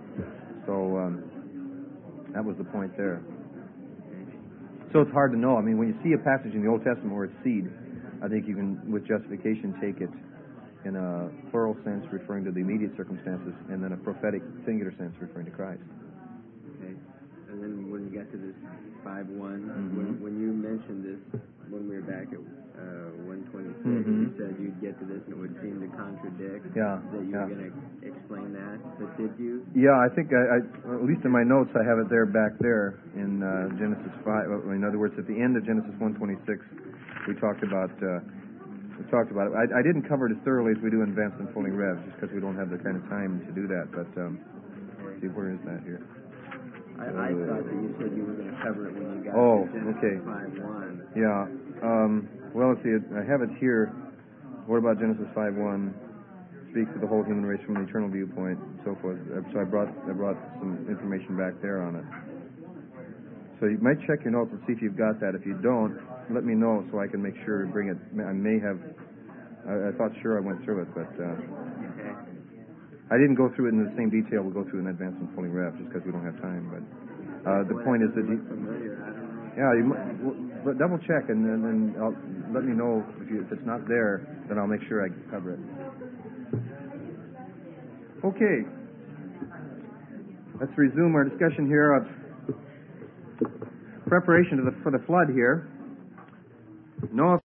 So that was the point there. So it's hard to know. I mean, when you see a passage in the Old Testament where it's seed, I think you can, with justification, take it in a plural sense referring to the immediate circumstances, and then a prophetic singular sense referring to Christ. Okay. And then when you got to this 5:1, when you mentioned this, when we were back at 126, you said you'd get to this and it would seem to contradict that you were going to explain that, but did you? Yeah, I think at least in my notes I have it there back there in Genesis 5. In other words, at the end of Genesis 1:26, we talked about it. I didn't cover it as thoroughly as we do in Advanced Unfolding Revs, just because we don't have the kind of time to do that. But see, where is that here? I thought that you said you were going to cover it when you got to Genesis 5:1. Yeah. Well, let's see. I have it here. What about Genesis 5:1? Speaks to the whole human race from an eternal viewpoint, and so forth. So I brought some information back there on it. So you might check your notes and see if you've got that. If you don't, let me know so I can make sure to bring it. I may have. I thought sure I went through it, but I didn't go through it in the same detail we'll go through in Advanced Unfolding Rev, just because we don't have time. But the point is that but double check and then let me know if it's not there. Then I'll make sure I cover it. Okay, let's resume our discussion here of preparation for the flood here. Noah